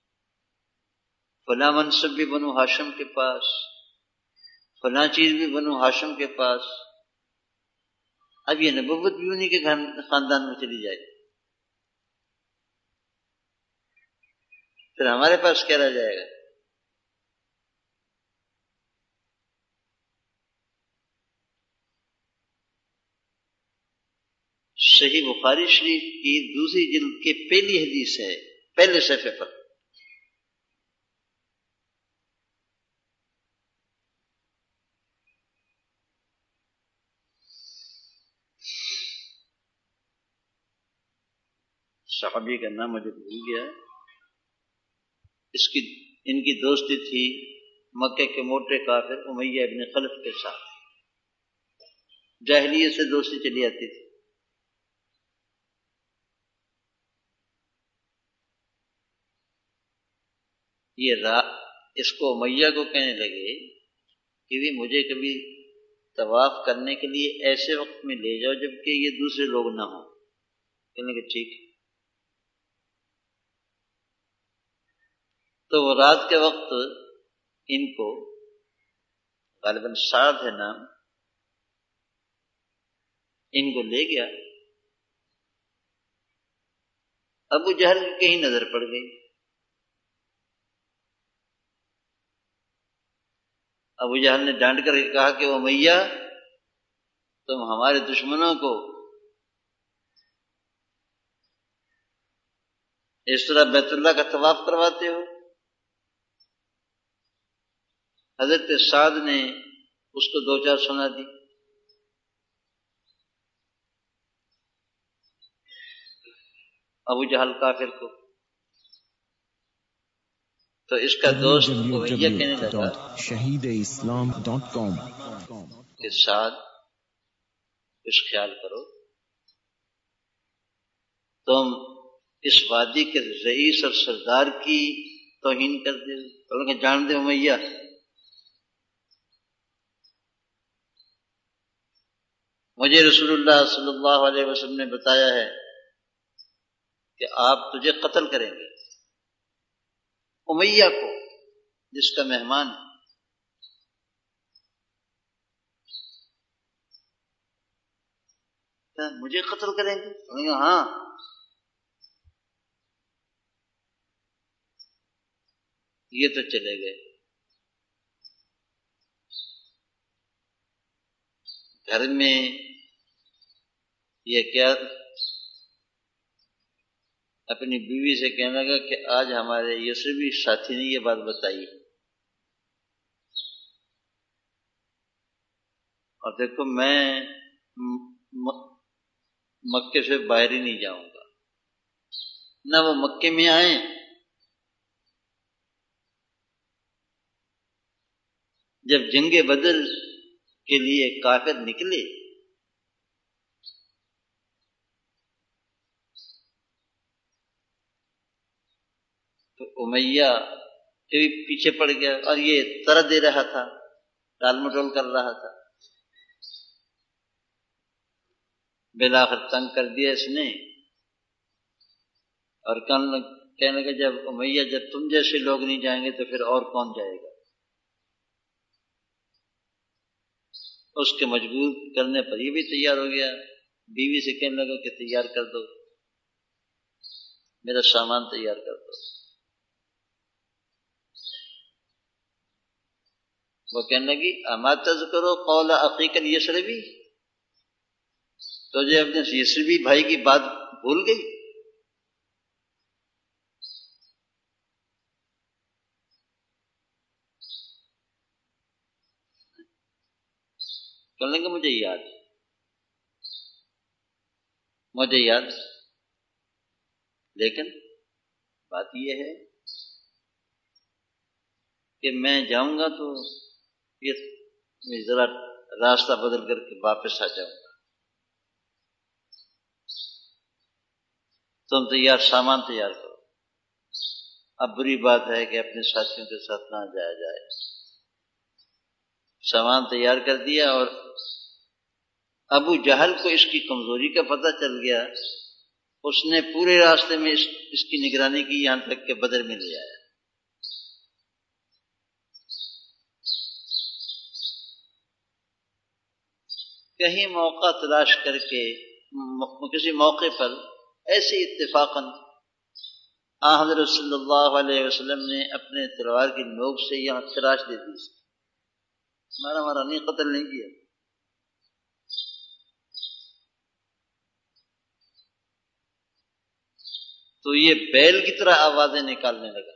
فلاں منصب بھی بنو ہاشم کے پاس، فلاں چیز بھی بنو ہاشم کے پاس، اب یہ نبوت بھی انہی کے خاندان میں چلی جائے، پھر ہمارے پاس کیا رہ جائے گا؟ صحیح بخاری شریف کی دوسری جلد کی پہلی حدیث ہے، پہلے صفحے پر، صحابی کا نام مجھے بھول گیا، اس کی ان کی دوستی تھی مکہ کے موٹے کافر امیہ ابن خلف کے ساتھ، جاہلیت سے دوستی چلی آتی تھی۔ یہ رات اس کو امیہ کو کہنے لگے کہ بھی مجھے کبھی طواف کرنے کے لیے ایسے وقت میں لے جاؤ جبکہ یہ دوسرے لوگ نہ ہوں۔ کہنے لگے ٹھیک ہے۔ تو وہ رات کے وقت ان کو غالباً سعد ہے نام، ان کو لے گیا۔ ابو جہل کی کہیں نظر پڑ گئی، ابو جہل نے ڈانٹ کر کہا کہ امیہ تم ہمارے دشمنوں کو اس طرح بیت اللہ کا طواف کرواتے ہو۔ حضرت سعد نے اس کو دو چار سنا دی۔ ابو جہل کافر کو تو اس کا دوست امیہ کہنے لگا شہید اسلام ڈاٹ کام کہ سعد کچھ خیال کرو، تم اس وادی کے رئیس اور سردار کی توہین کر دے، بلکہ جان دے امیہ، مجھے رسول اللہ صلی اللہ علیہ وسلم نے بتایا ہے کہ آپ تجھے قتل کریں گے، امیہ کو جس کا مہمان ہے۔ مجھے قتل کریں گے؟ میں نے کہا ہاں۔ یہ تو چلے گئے، گھر میں یہ کیا اپنی بیوی سے کہنے لگا کہ آج ہمارے یسربی ساتھی نے یہ بات بتائی، اور دیکھو میں مکے سے باہر ہی نہیں جاؤں گا، نہ وہ مکے میں آئیں جب جنگ بدر کے لیے کافر نکلے تو امیہ بھی پیچھے پڑ گیا اور یہ طرح دے رہا تھا، ٹال مٹول کر رہا تھا، بلاخر تنگ کر دیا اس نے، اور کہنے لگا جب امیہ جب تم جیسے لوگ نہیں جائیں گے تو پھر اور کون جائے گا؟ اس کے مجبور کرنے پر یہ بھی تیار ہو گیا، بیوی سے کہنے لگا کہ تیار کر دو، میرا سامان تیار کر دو۔ وہ کہنے لگی اما تذکروا قول اخیک الیسربی، تو جو اپنے یسربی بھائی کی بات بھول گئی؟ کہنے لگے مجھے یاد مجھے یاد لیکن بات یہ ہے کہ میں جاؤں گا تو یہ ذرا راستہ بدل کر کے واپس آ جاؤں گا، تم تیار سامان تیار کرو۔ اب بری بات ہے کہ اپنے ساتھیوں کے ساتھ نہ جایا جائے۔ سامان تیار کر دیا اور ابو جہل کو اس کی کمزوری کا پتہ چل گیا، اس نے پورے راستے میں اس, اس کی نگرانی کی یہاں تک کہ بدر میں لے آیا۔ کہیں موقع تلاش کر کے کسی موقع پر ایسے اتفاقاً آن حضرت صلی اللہ علیہ وسلم نے اپنے تلوار کی نوک سے یہاں خراش دے دی، مارا مارا نہیں، قتل نہیں کیا۔ تو یہ بیل کی طرح آوازیں نکالنے لگا۔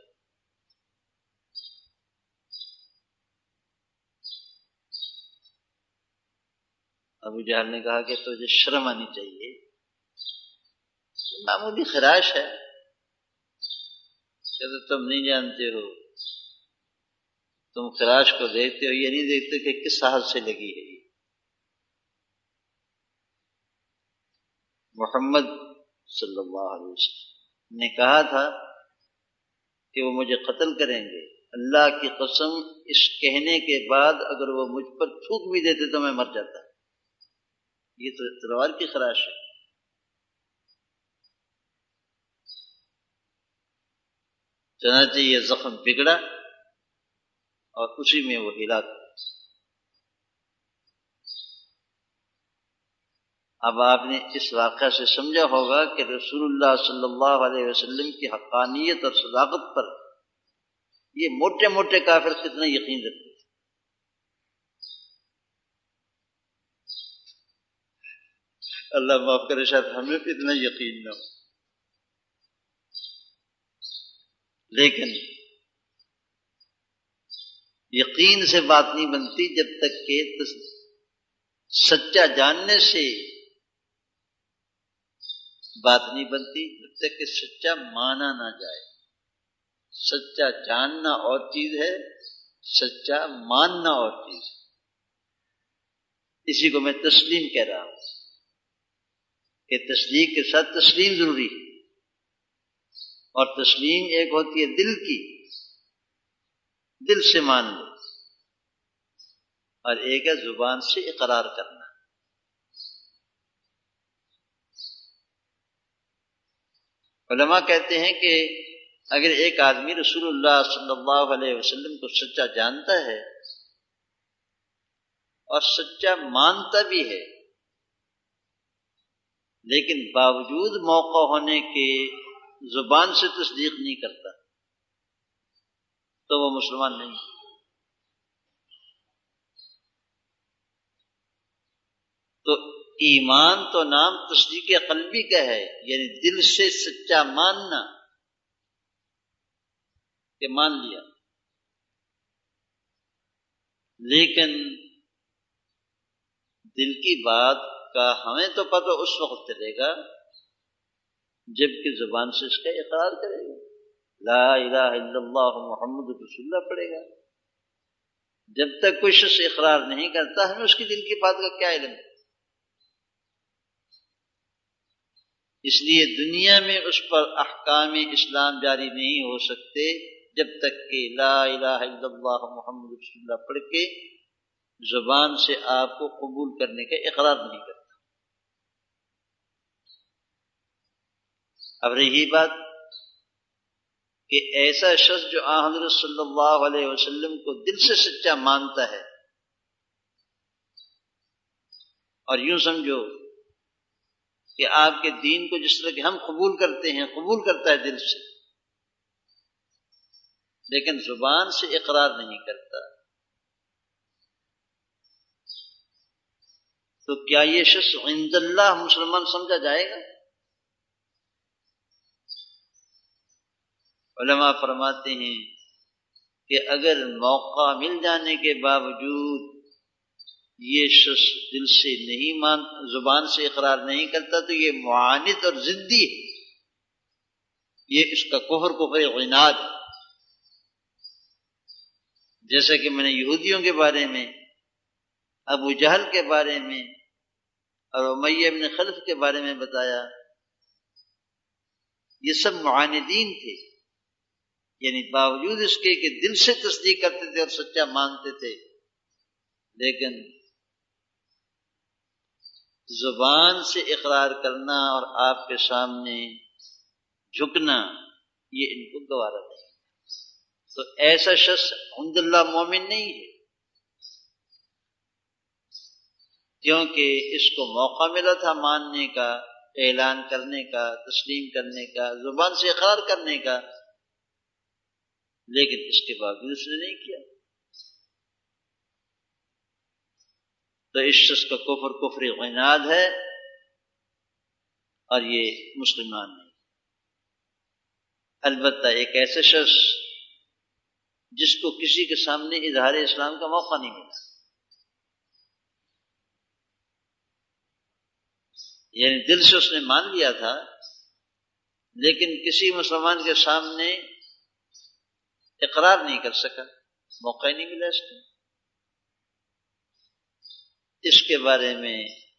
ابو جہل نے کہا کہ تجھے شرم آنی چاہیے، معمولی خراش ہے، کہ تم نہیں جانتے ہو، تم خراش کو دیکھتے ہو، یہ نہیں دیکھتے کہ کس حد سے لگی ہے۔ محمد صلی اللہ علیہ وسلم نے کہا تھا کہ وہ مجھے قتل کریں گے، اللہ کی قسم اس کہنے کے بعد اگر وہ مجھ پر تھوک بھی دیتے تو میں مر جاتا۔ یہ تو تلوار کی خراش ہے۔ چنانچہ یہ زخم بگڑا اور اسی میں وہ ہلاک۔ اب آپ نے اس واقعہ سے سمجھا ہوگا کہ رسول اللہ صلی اللہ علیہ وسلم کی حقانیت اور صداقت پر یہ موٹے موٹے کافر کتنا یقین رکھتے تھے۔ اللہ معاف کرے، شاید ہمیں اتنا یقین نہ ہو، لیکن یقین سے بات نہیں بنتی جب تک کہ سچا جاننے سے بات نہیں بنتی، جب تک کہ سچا مانا نہ جائے۔ سچا جاننا اور چیز ہے، سچا ماننا اور چیز ہے۔ اسی کو میں تسلیم کہہ رہا ہوں کہ تصدیق کے ساتھ تسلیم ضروری ہے۔ اور تسلیم ایک ہوتی ہے دل کی، دل سے مان لو، اور ایک ہے زبان سے اقرار کرنا۔ علماء کہتے ہیں کہ اگر ایک آدمی رسول اللہ صلی اللہ علیہ وسلم کو سچا جانتا ہے اور سچا مانتا بھی ہے، لیکن باوجود موقع ہونے کے زبان سے تصدیق نہیں کرتا، تو وہ مسلمان نہیں۔ تو ایمان تو نام تصدیق قلبی کا ہے، یعنی دل سے سچا ماننا کہ مان لیا، لیکن دل کی بات کا ہمیں تو پتہ اس وقت چلے گا جب کہ زبان سے اس کا اقرار کرے گا، لا الہ الا اللہ محمد رسول اللہ پڑھے گا۔ جب تک کوئی شخص اقرار نہیں کرتا ہمیں اس کی دل کی بات کا کیا علم ہے؟ اس لیے دنیا میں اس پر احکام اسلام جاری نہیں ہو سکتے جب تک کہ لا الہ الا اللہ محمد رسول اللہ پڑھ کے زبان سے آپ کو قبول کرنے کا اقرار نہیں کرتا۔ اب رہی بات کہ ایسا شخص جو آن حضرت صلی اللہ علیہ وسلم کو دل سے سچا مانتا ہے، اور یوں سمجھو کہ آپ کے دین کو جس طرح کہ ہم قبول کرتے ہیں قبول کرتا ہے دل سے، لیکن زبان سے اقرار نہیں کرتا، تو کیا یہ شخص عند اللہ مسلمان سمجھا جائے گا؟ علماء فرماتے ہیں کہ اگر موقع مل جانے کے باوجود یہ شخص دل سے نہیں مان زبان سے اقرار نہیں کرتا تو یہ معاند اور ضدی ہے، یہ اس کا کفر کفر عناد، جیسا کہ میں نے یہودیوں کے بارے میں، ابو جہل کے بارے میں اور امیہ بن خلف کے بارے میں بتایا، یہ سب معاندین تھے، یعنی باوجود اس کے کہ دل سے تصدیق کرتے تھے اور سچا مانتے تھے، لیکن زبان سے اقرار کرنا اور آپ کے سامنے جھکنا یہ ان کو گوارا نہیں۔ تو ایسا شخص الحمد للہ مومن نہیں ہے، کیونکہ اس کو موقع ملا تھا ماننے کا، اعلان کرنے کا، تسلیم کرنے کا، زبان سے اقرار کرنے کا، لیکن اس کے باوجود اس نے نہیں کیا، تو اس شخص کا کفر کفر عناد ہے اور یہ مسلمان نہیں۔ البتہ ایک ایسے شخص جس کو کسی کے سامنے اظہار اسلام کا موقع نہیں ملا، یعنی دل سے اس نے مان لیا تھا لیکن کسی مسلمان کے سامنے اقرار نہیں کر سکا، موقع نہیں ملا اس کو، اس کے بارے میں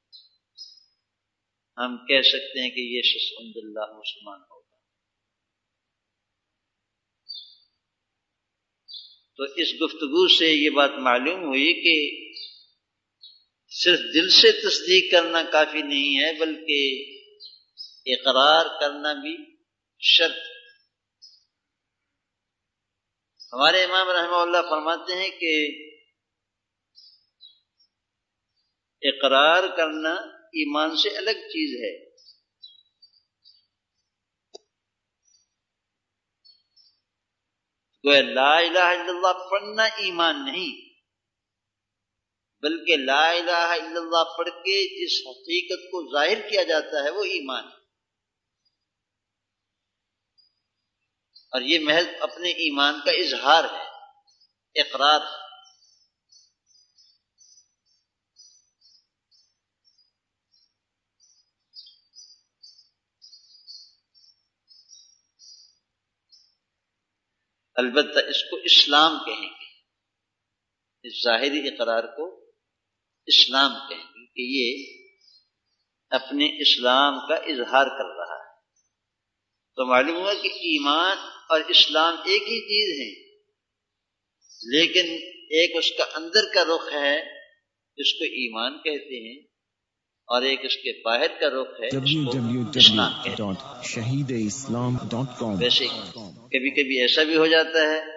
ہم کہہ سکتے ہیں کہ یہ شخص الحمد للہ مسلمان ہوگا۔ تو اس گفتگو سے یہ بات معلوم ہوئی کہ صرف دل سے تصدیق کرنا کافی نہیں ہے بلکہ اقرار کرنا بھی شرط۔ ہمارے امام رحمہ اللہ فرماتے ہیں کہ اقرار کرنا ایمان سے الگ چیز ہے، گویا لا الہ الا اللہ پڑھنا ایمان نہیں، بلکہ لا الہ الا اللہ پڑھ کے جس حقیقت کو ظاہر کیا جاتا ہے وہ ایمان ہے، اور یہ محض اپنے ایمان کا اظہار ہے، اقرار ہے۔ البتہ اس کو اسلام کہیں گے، اس ظاہری اقرار کو اسلام کہیں گے کہ یہ اپنے اسلام کا اظہار کر رہا ہے، تو معلوم ہوا کہ ایمان اور اسلام ایک ہی چیز ہے، لیکن ایک اس کا اندر کا رخ ہے جس کو ایمان کہتے ہیں، اور ایک اس کے باہر کا رخ ہے جس کو اسلام کہتے ہیں۔ W W W dot Shaheed Islam dot کام۔ ویسے کبھی کبھی ایسا بھی ہو جاتا ہے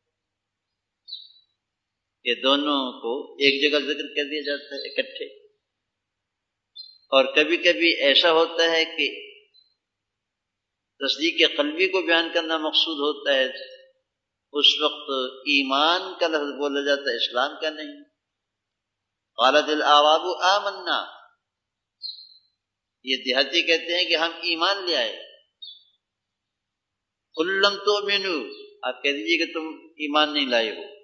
کہ دونوں کو ایک جگہ ذکر کر دیا جاتا ہے اکٹھے، اور کبھی کبھی ایسا ہوتا ہے کہ تصدیق قلبی کو بیان کرنا مقصود ہوتا ہے، اس وقت ایمان کا لفظ بولا جاتا ہے، اسلام کا نہیں۔ قالت الاعراب آمنا، یہ دیہاتی کہتے ہیں کہ ہم ایمان لے آئے۔ قل لم تؤمنوا، آپ کہہ دیجیے کہ تم ایمان نہیں لائے ہو،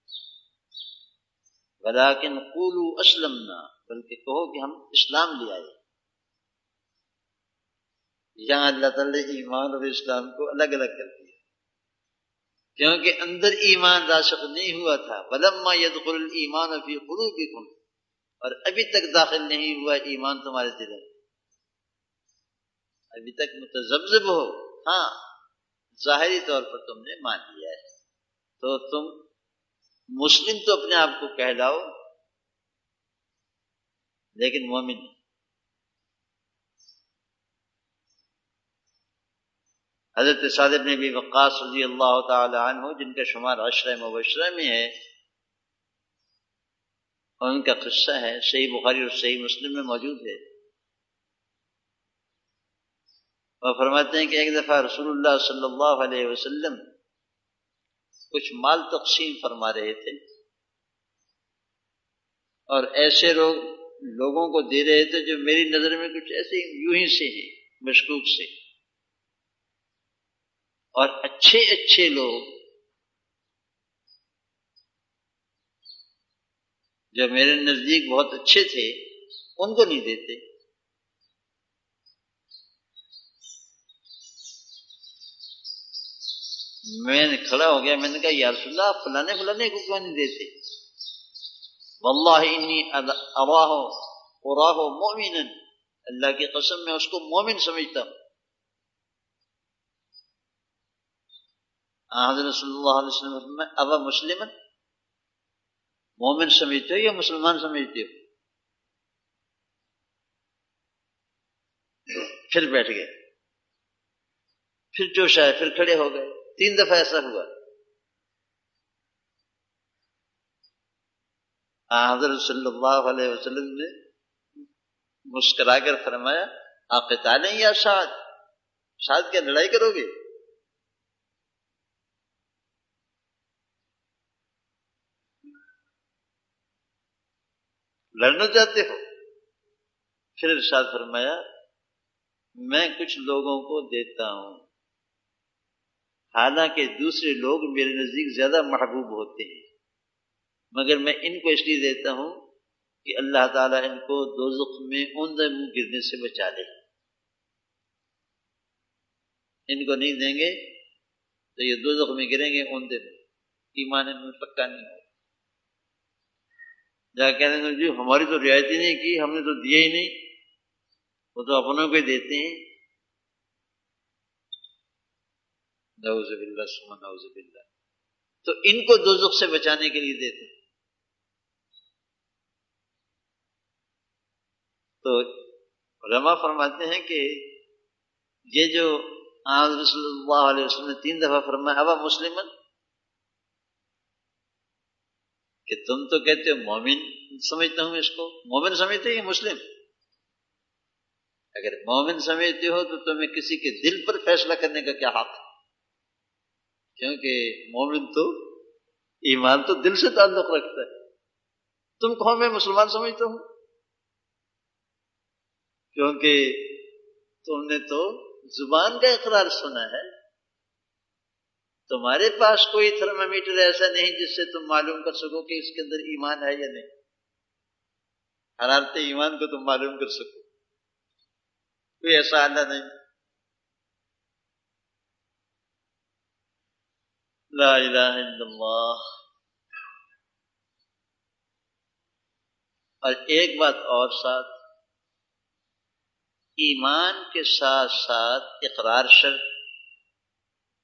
ولکن قولوا اسلمنا، بلکہ کہو کہ ہم اسلام لے آئے۔ یہاں اللہ تعالی ایمان اور اسلام کو الگ الگ کر دیا، کیونکہ اندر ایمان راسخ نہیں ہوا تھا۔ ولما يدخل الايمان في قلوبكم، اور ابھی تک داخل نہیں ہوا ایمان تمہارے دلوں میں، ابھی تک متذبذب ہو، ہاں ظاہری طور پر تم نے مان لیا ہے، تو تم مسلم تو اپنے آپ کو کہلاؤ لیکن مومن نہیں۔ حضرت سعد بن ابی وقاص رضی اللہ تعالی عنہ، جن کا شمار عشرہ مبشرہ میں ہے، اور ان کا قصہ ہے صحیح بخاری اور صحیح مسلم میں موجود ہے۔ وہ فرماتے ہیں کہ ایک دفعہ رسول اللہ صلی اللہ علیہ وسلم کچھ مال تقسیم فرما رہے تھے، اور ایسے لوگ لوگوں کو دے رہے تھے جو میری نظر میں کچھ ایسے یوں ہی سے ہیں، مشکوک سے، اور اچھے اچھے لوگ جو میرے نزدیک بہت اچھے تھے ان کو نہیں دیتے۔ میں نے کھڑا ہو گیا، میں نے کہا یا رسول اللہ، فلانے فلانے کو کیوں نہیں دیتے؟ واللہ انی اراہ اراہ مؤمنا، اللہ کی قسم میں اس کو مومن سمجھتا ہوں۔ حضرت صلی اللہ علیہ وسلم فرمایا ابا مسلمن، مومن سمجھتے ہو یا مسلمان سمجھتے ہو؟ پھر بیٹھ گئے، پھر جوش آئے، پھر کھڑے ہو گئے، تین دفعہ ایسا ہوا۔ حضرت صلی اللہ علیہ وسلم نے مسکرا کر فرمایا اقتال یا سعد، سعد کیا لڑائی کرو گے؟ لڑنا چاہتے ہو؟ پھر ارشاد فرمایا میں کچھ لوگوں کو دیتا ہوں، حالانکہ دوسرے لوگ میرے نزدیک زیادہ محبوب ہوتے ہیں، مگر میں ان کو اس لیے دیتا ہوں کہ اللہ تعالیٰ ان کو دوزخ میں اوندھے منہ گرنے سے بچا لے۔ ان کو نہیں دیں گے تو یہ دوزخ میں گریں گے اوندھے منہ، ایمان ان میں پکا نہیں ہوگا۔ جا کہنے گے جی ہماری تو رعایت ہی نہیں کی، ہم نے تو دیا ہی نہیں، وہ تو اپنوں کو دیتے ہیں۔ نعوذ باللہ ثم نعوذ باللہ، تو ان کو دوزخ سے بچانے کے لیے دیتے ہیں۔ تو علماء فرماتے ہیں کہ یہ جو آن صلی اللہ علیہ وسلم نے تین دفعہ فرمایا ابا مسلمن، کہ تم تو کہتے ہو مومن سمجھتا ہوں، اس کو مومن سمجھتے ہو یا مسلم؟ اگر مومن سمجھتے ہو تو تمہیں کسی کے دل پر فیصلہ کرنے کا کیا حق ہے؟ کیونکہ مومن تو ایمان تو دل سے تعلق رکھتا ہے، تم کہو میں مسلمان سمجھتا ہوں، کیونکہ تم نے تو زبان کا اقرار سنا ہے، تمہارے پاس کوئی تھرمامیٹر ایسا نہیں جس سے تم معلوم کر سکو کہ اس کے اندر ایمان ہے یا نہیں، حرارت ایمان کو تم معلوم کر سکو، کوئی ایسا آلہ نہیں۔ لا الہ الا اللہ۔ اور ایک بات اور ساتھ، ایمان کے ساتھ ساتھ اقرار شرط،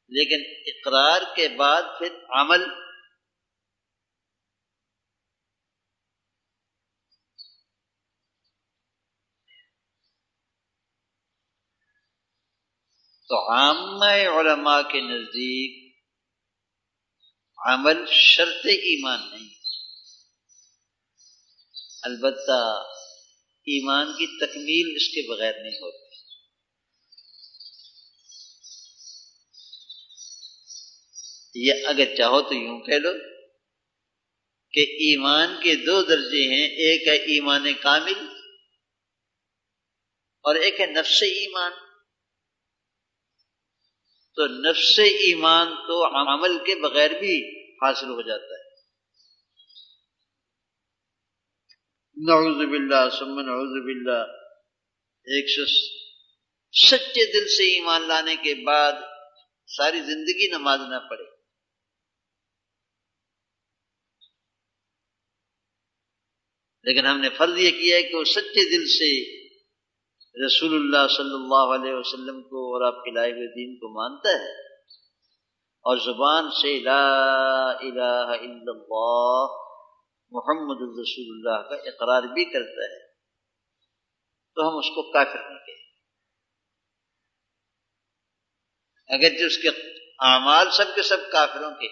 لیکن اقرار کے بعد پھر عمل تو عامہ علماء کے نزدیک عمل شرط ایمان نہیں، البتہ ایمان کی تکمیل اس کے بغیر نہیں ہوتی۔ یہ اگر چاہو تو یوں کہہ لو کہ ایمان کے دو درجے ہیں، ایک ہے ایمان کامل اور ایک ہے نفس ایمان۔ تو نفس ایمان تو عمل کے بغیر بھی حاصل ہو جاتا ہے۔ نعوذ باللہ ثم نعوذ باللہ، ایک شخص سچے دل سے ایمان لانے کے بعد ساری زندگی نماز نہ پڑھے، لیکن ہم نے فرض یہ کیا ہے کہ وہ سچے دل سے رسول اللہ صلی اللہ علیہ وسلم کو اور آپ کے لائے ہوئے دین کو مانتا ہے اور زبان سے لا الہ الا اللہ محمد رسول اللہ کا اقرار بھی کرتا ہے، تو ہم اس کو کافر نہیں کہیں، اگرچہ اس کے اعمال سب کے سب کافروں کے،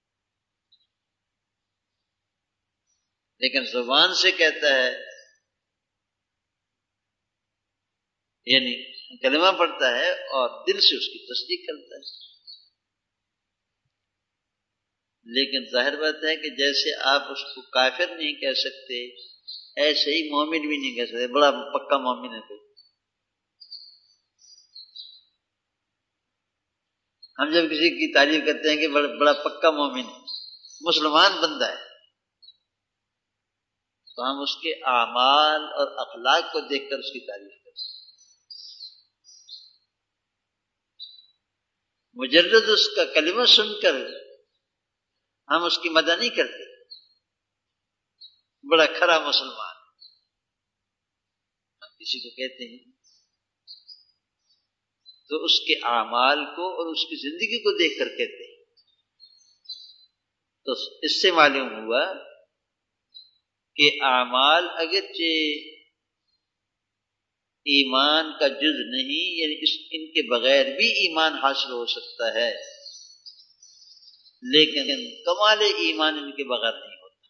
لیکن زبان سے کہتا ہے، یعنی کلمہ پڑھتا ہے اور دل سے اس کی تصدیق کرتا ہے۔ لیکن ظاہر بات ہے کہ جیسے آپ اس کو کافر نہیں کہہ سکتے، ایسے ہی مومن بھی نہیں کہہ سکتے، بڑا پکا مومن ہے کوئی۔ ہم جب کسی کی تعریف کرتے ہیں کہ بڑا بڑا پکا مومن ہے، مسلمان بندہ ہے، تو ہم اس کے اعمال اور اخلاق کو دیکھ کر اس کی تعریف کرتے ہیں، مجرد اس کا کلمہ سن کر ہم اس کی مدح نہیں کرتے، بڑا کھرا مسلمان ہم کسی کو کہتے ہیں تو اس کے اعمال کو اور اس کی زندگی کو دیکھ کر کہتے ہیں۔ تو اس سے معلوم ہوا کہ اعمال اگرچہ ایمان کا جز نہیں، یعنی اس ان کے بغیر بھی ایمان حاصل ہو سکتا ہے، لیکن کمال ایمان ان کے بغیر نہیں ہوتا۔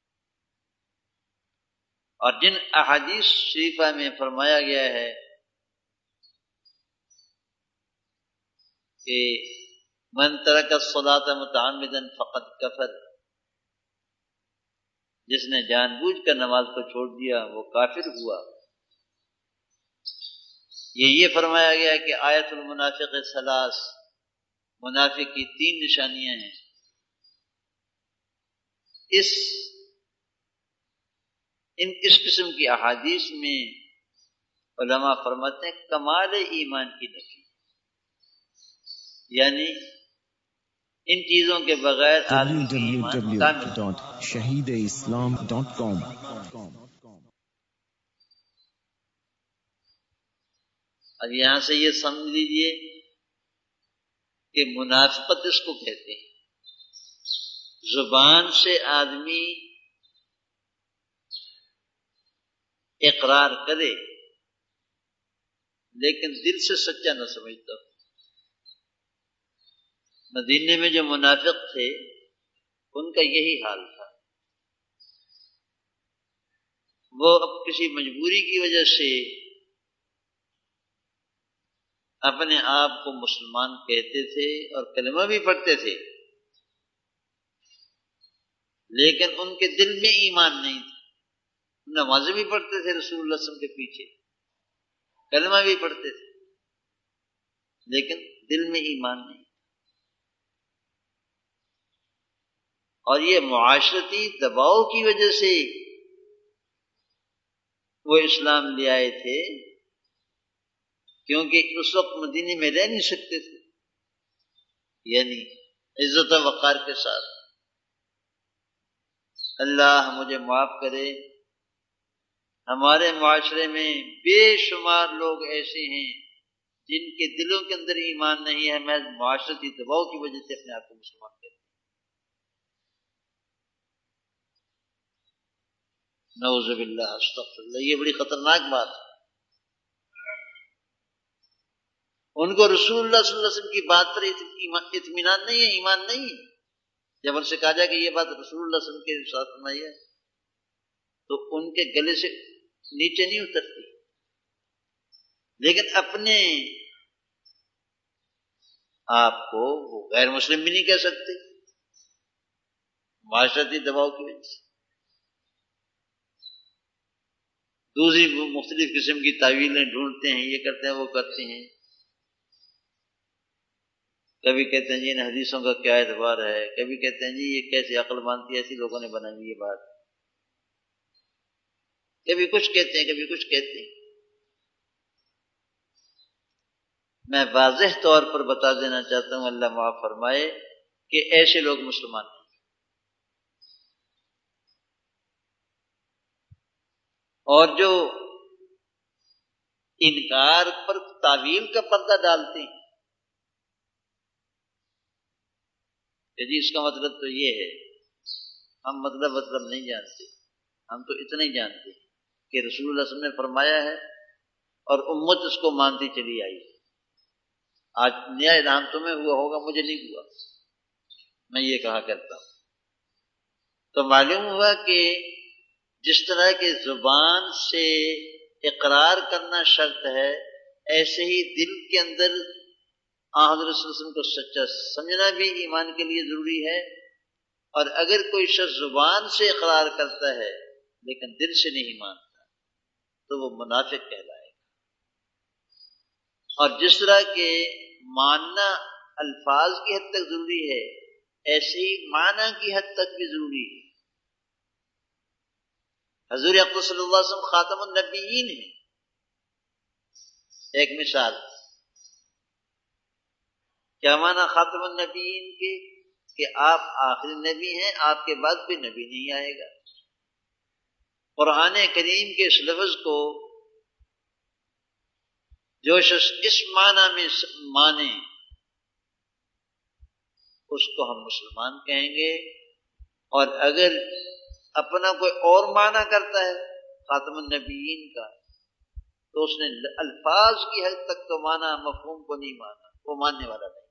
اور جن احادیث شریفہ میں فرمایا گیا ہے کہ من ترک الصلاۃ متعمدا فقد کفر، جس نے جان بوجھ کر نماز کو چھوڑ دیا وہ کافر ہوا۔ یہ یہ فرمایا گیا کہ آیت المنافق ثلاث، منافق کی تین نشانیاں ہیں۔ اس ان اس قسم کی احادیث میں علماء فرماتے ہیں کمال ایمان کی نفی، یعنی ان چیزوں کے بغیر آدمی کی ایمان کامل ڈاٹ شہید اسلام ڈاٹ کام۔ اب یہاں سے یہ سمجھ لیجئے کہ منافقت اس کو کہتے ہیں، زبان سے آدمی اقرار کرے لیکن دل سے سچا نہ سمجھتا ہو۔ مدینے میں جو منافق تھے ان کا یہی حال تھا، وہ اب کسی مجبوری کی وجہ سے اپنے آپ کو مسلمان کہتے تھے اور کلمہ بھی پڑھتے تھے، لیکن ان کے دل میں ایمان نہیں تھا۔ نمازیں بھی پڑھتے تھے رسول اللہ صلی اللہ علیہ وسلم کے پیچھے، کلمہ بھی پڑھتے تھے، لیکن دل میں ایمان نہیں۔ اور یہ معاشرتی دباؤ کی وجہ سے وہ اسلام لے آئے تھے، کیونکہ اس وقت مدینے میں رہ نہیں سکتے تھے، یعنی عزت و وقار کے ساتھ۔ اللہ مجھے معاف کرے، ہمارے معاشرے میں بے شمار لوگ ایسے ہیں جن کے دلوں کے اندر ایمان نہیں ہے، محض معاشرتی دباؤ کی وجہ سے اپنے آپ کو مسلمان کہتے ہیں۔ نعوذ باللہ، استغفر اللہ، یہ بڑی خطرناک بات ہے۔ ان کو رسول اللہ صلی اللہ علیہ وسلم کی بات پر اطمینان نہیں ہے، ایمان نہیں ہے۔ جب ان سے کہا جائے کہ یہ بات رسول اللہ صلی اللہ علیہ وسلم کے ساتھ فرمائی ہے تو ان کے گلے سے نیچے نہیں اترتی، لیکن اپنے آپ کو وہ غیر مسلم بھی نہیں کہہ سکتے معاشرتی دباؤ کی وجہ سے۔ دوسری مختلف قسم کی تعویلیں ڈھونڈتے ہیں، یہ کرتے ہیں وہ کرتے ہیں۔ کبھی کہتے ہیں جی ان حدیثوں کا کیا اعتبار ہے، کبھی کہتے ہیں جی یہ کیسی عقل مانتی ہے، ایسی لوگوں نے بنائی یہ بات، کبھی کچھ کہتے ہیں کبھی کچھ کہتے ہیں۔ میں واضح طور پر بتا دینا چاہتا ہوں، اللہ معاف فرمائے، کہ ایسے لوگ مسلمان ہیں۔ اور جو انکار پر تعویل کا پردہ ڈالتے ہیں کہ جی اس کا مطلب تو یہ ہے، ہم مطلب مطلب نہیں جانتے، ہم تو اتنا ہی جانتے ہیں کہ رسول اللہ صلی اللہ علیہ وسلم نے فرمایا ہے اور امت اس کو مانتی چلی آئی ہے۔ آج نیا اعلان تمہیں ہوا ہوگا، مجھے نہیں ہوا، میں یہ کہا کرتا ہوں۔ تو معلوم ہوا کہ جس طرح کے زبان سے اقرار کرنا شرط ہے، ایسے ہی دل کے اندر حضرت صلی اللہ علیہ وسلم کو سچا سمجھنا بھی ایمان کے لیے ضروری ہے۔ اور اگر کوئی شخص زبان سے اقرار کرتا ہے لیکن دل سے نہیں مانتا تو وہ منافق کہلائے گا۔ اور جس طرح کے ماننا الفاظ کی حد تک ضروری ہے، ایسے ہی معنی کی حد تک بھی ضروری ہے۔ حضور اقدس صلی اللہ علیہ وسلم خاتم النبیین ہیں۔ ایک مثال، کیا معنی خاتم النبیین کے؟ کہ آپ آخری نبی ہیں، آپ کے بعد کوئی نبی نہیں آئے گا۔ قرآن کریم کے اس لفظ کو جو شخص اس معنی میں مانے اس کو ہم مسلمان کہیں گے، اور اگر اپنا کوئی اور معنی کرتا ہے خاتم النبیین کا تو اس نے الفاظ کی حد تک تو مانا، مفہوم کو نہیں مانا، وہ ماننے والا نہیں،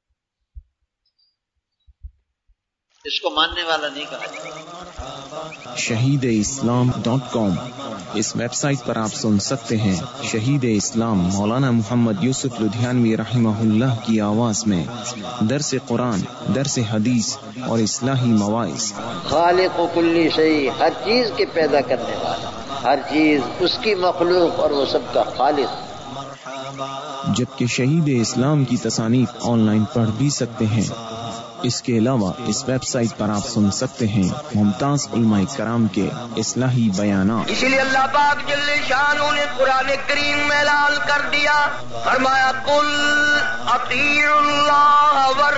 اس کو ماننے والا نہیں کہا جائے۔ شہید اسلام ڈاٹ کام، اس ویب سائٹ پر آپ سن سکتے ہیں شہید اسلام مولانا محمد یوسف لدھیانوی رحمہ اللہ کی آواز میں درس قرآن، درس حدیث اور اصلاحی مواعظ۔ خالق و کلی شیء، ہر چیز کے پیدا کرنے والا، ہر چیز اس کی مخلوق اور وہ سب کا خالق۔ جبکہ شہید اسلام کی تصانیف آن لائن پڑھ بھی سکتے ہیں۔ اس کے علاوہ اس ویب سائٹ پر آپ سن سکتے ہیں ممتاز علماء کرام کے اصلاحی بیانات۔ اسی لیے اللہ پاک جل شانہ نے قرآن کریم میں اعلان کر دیا، فرمایا قل اطیعوا اللہ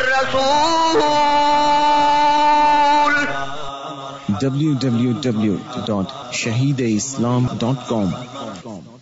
والرسول۔ W W W dot Shaheed Islam dot کام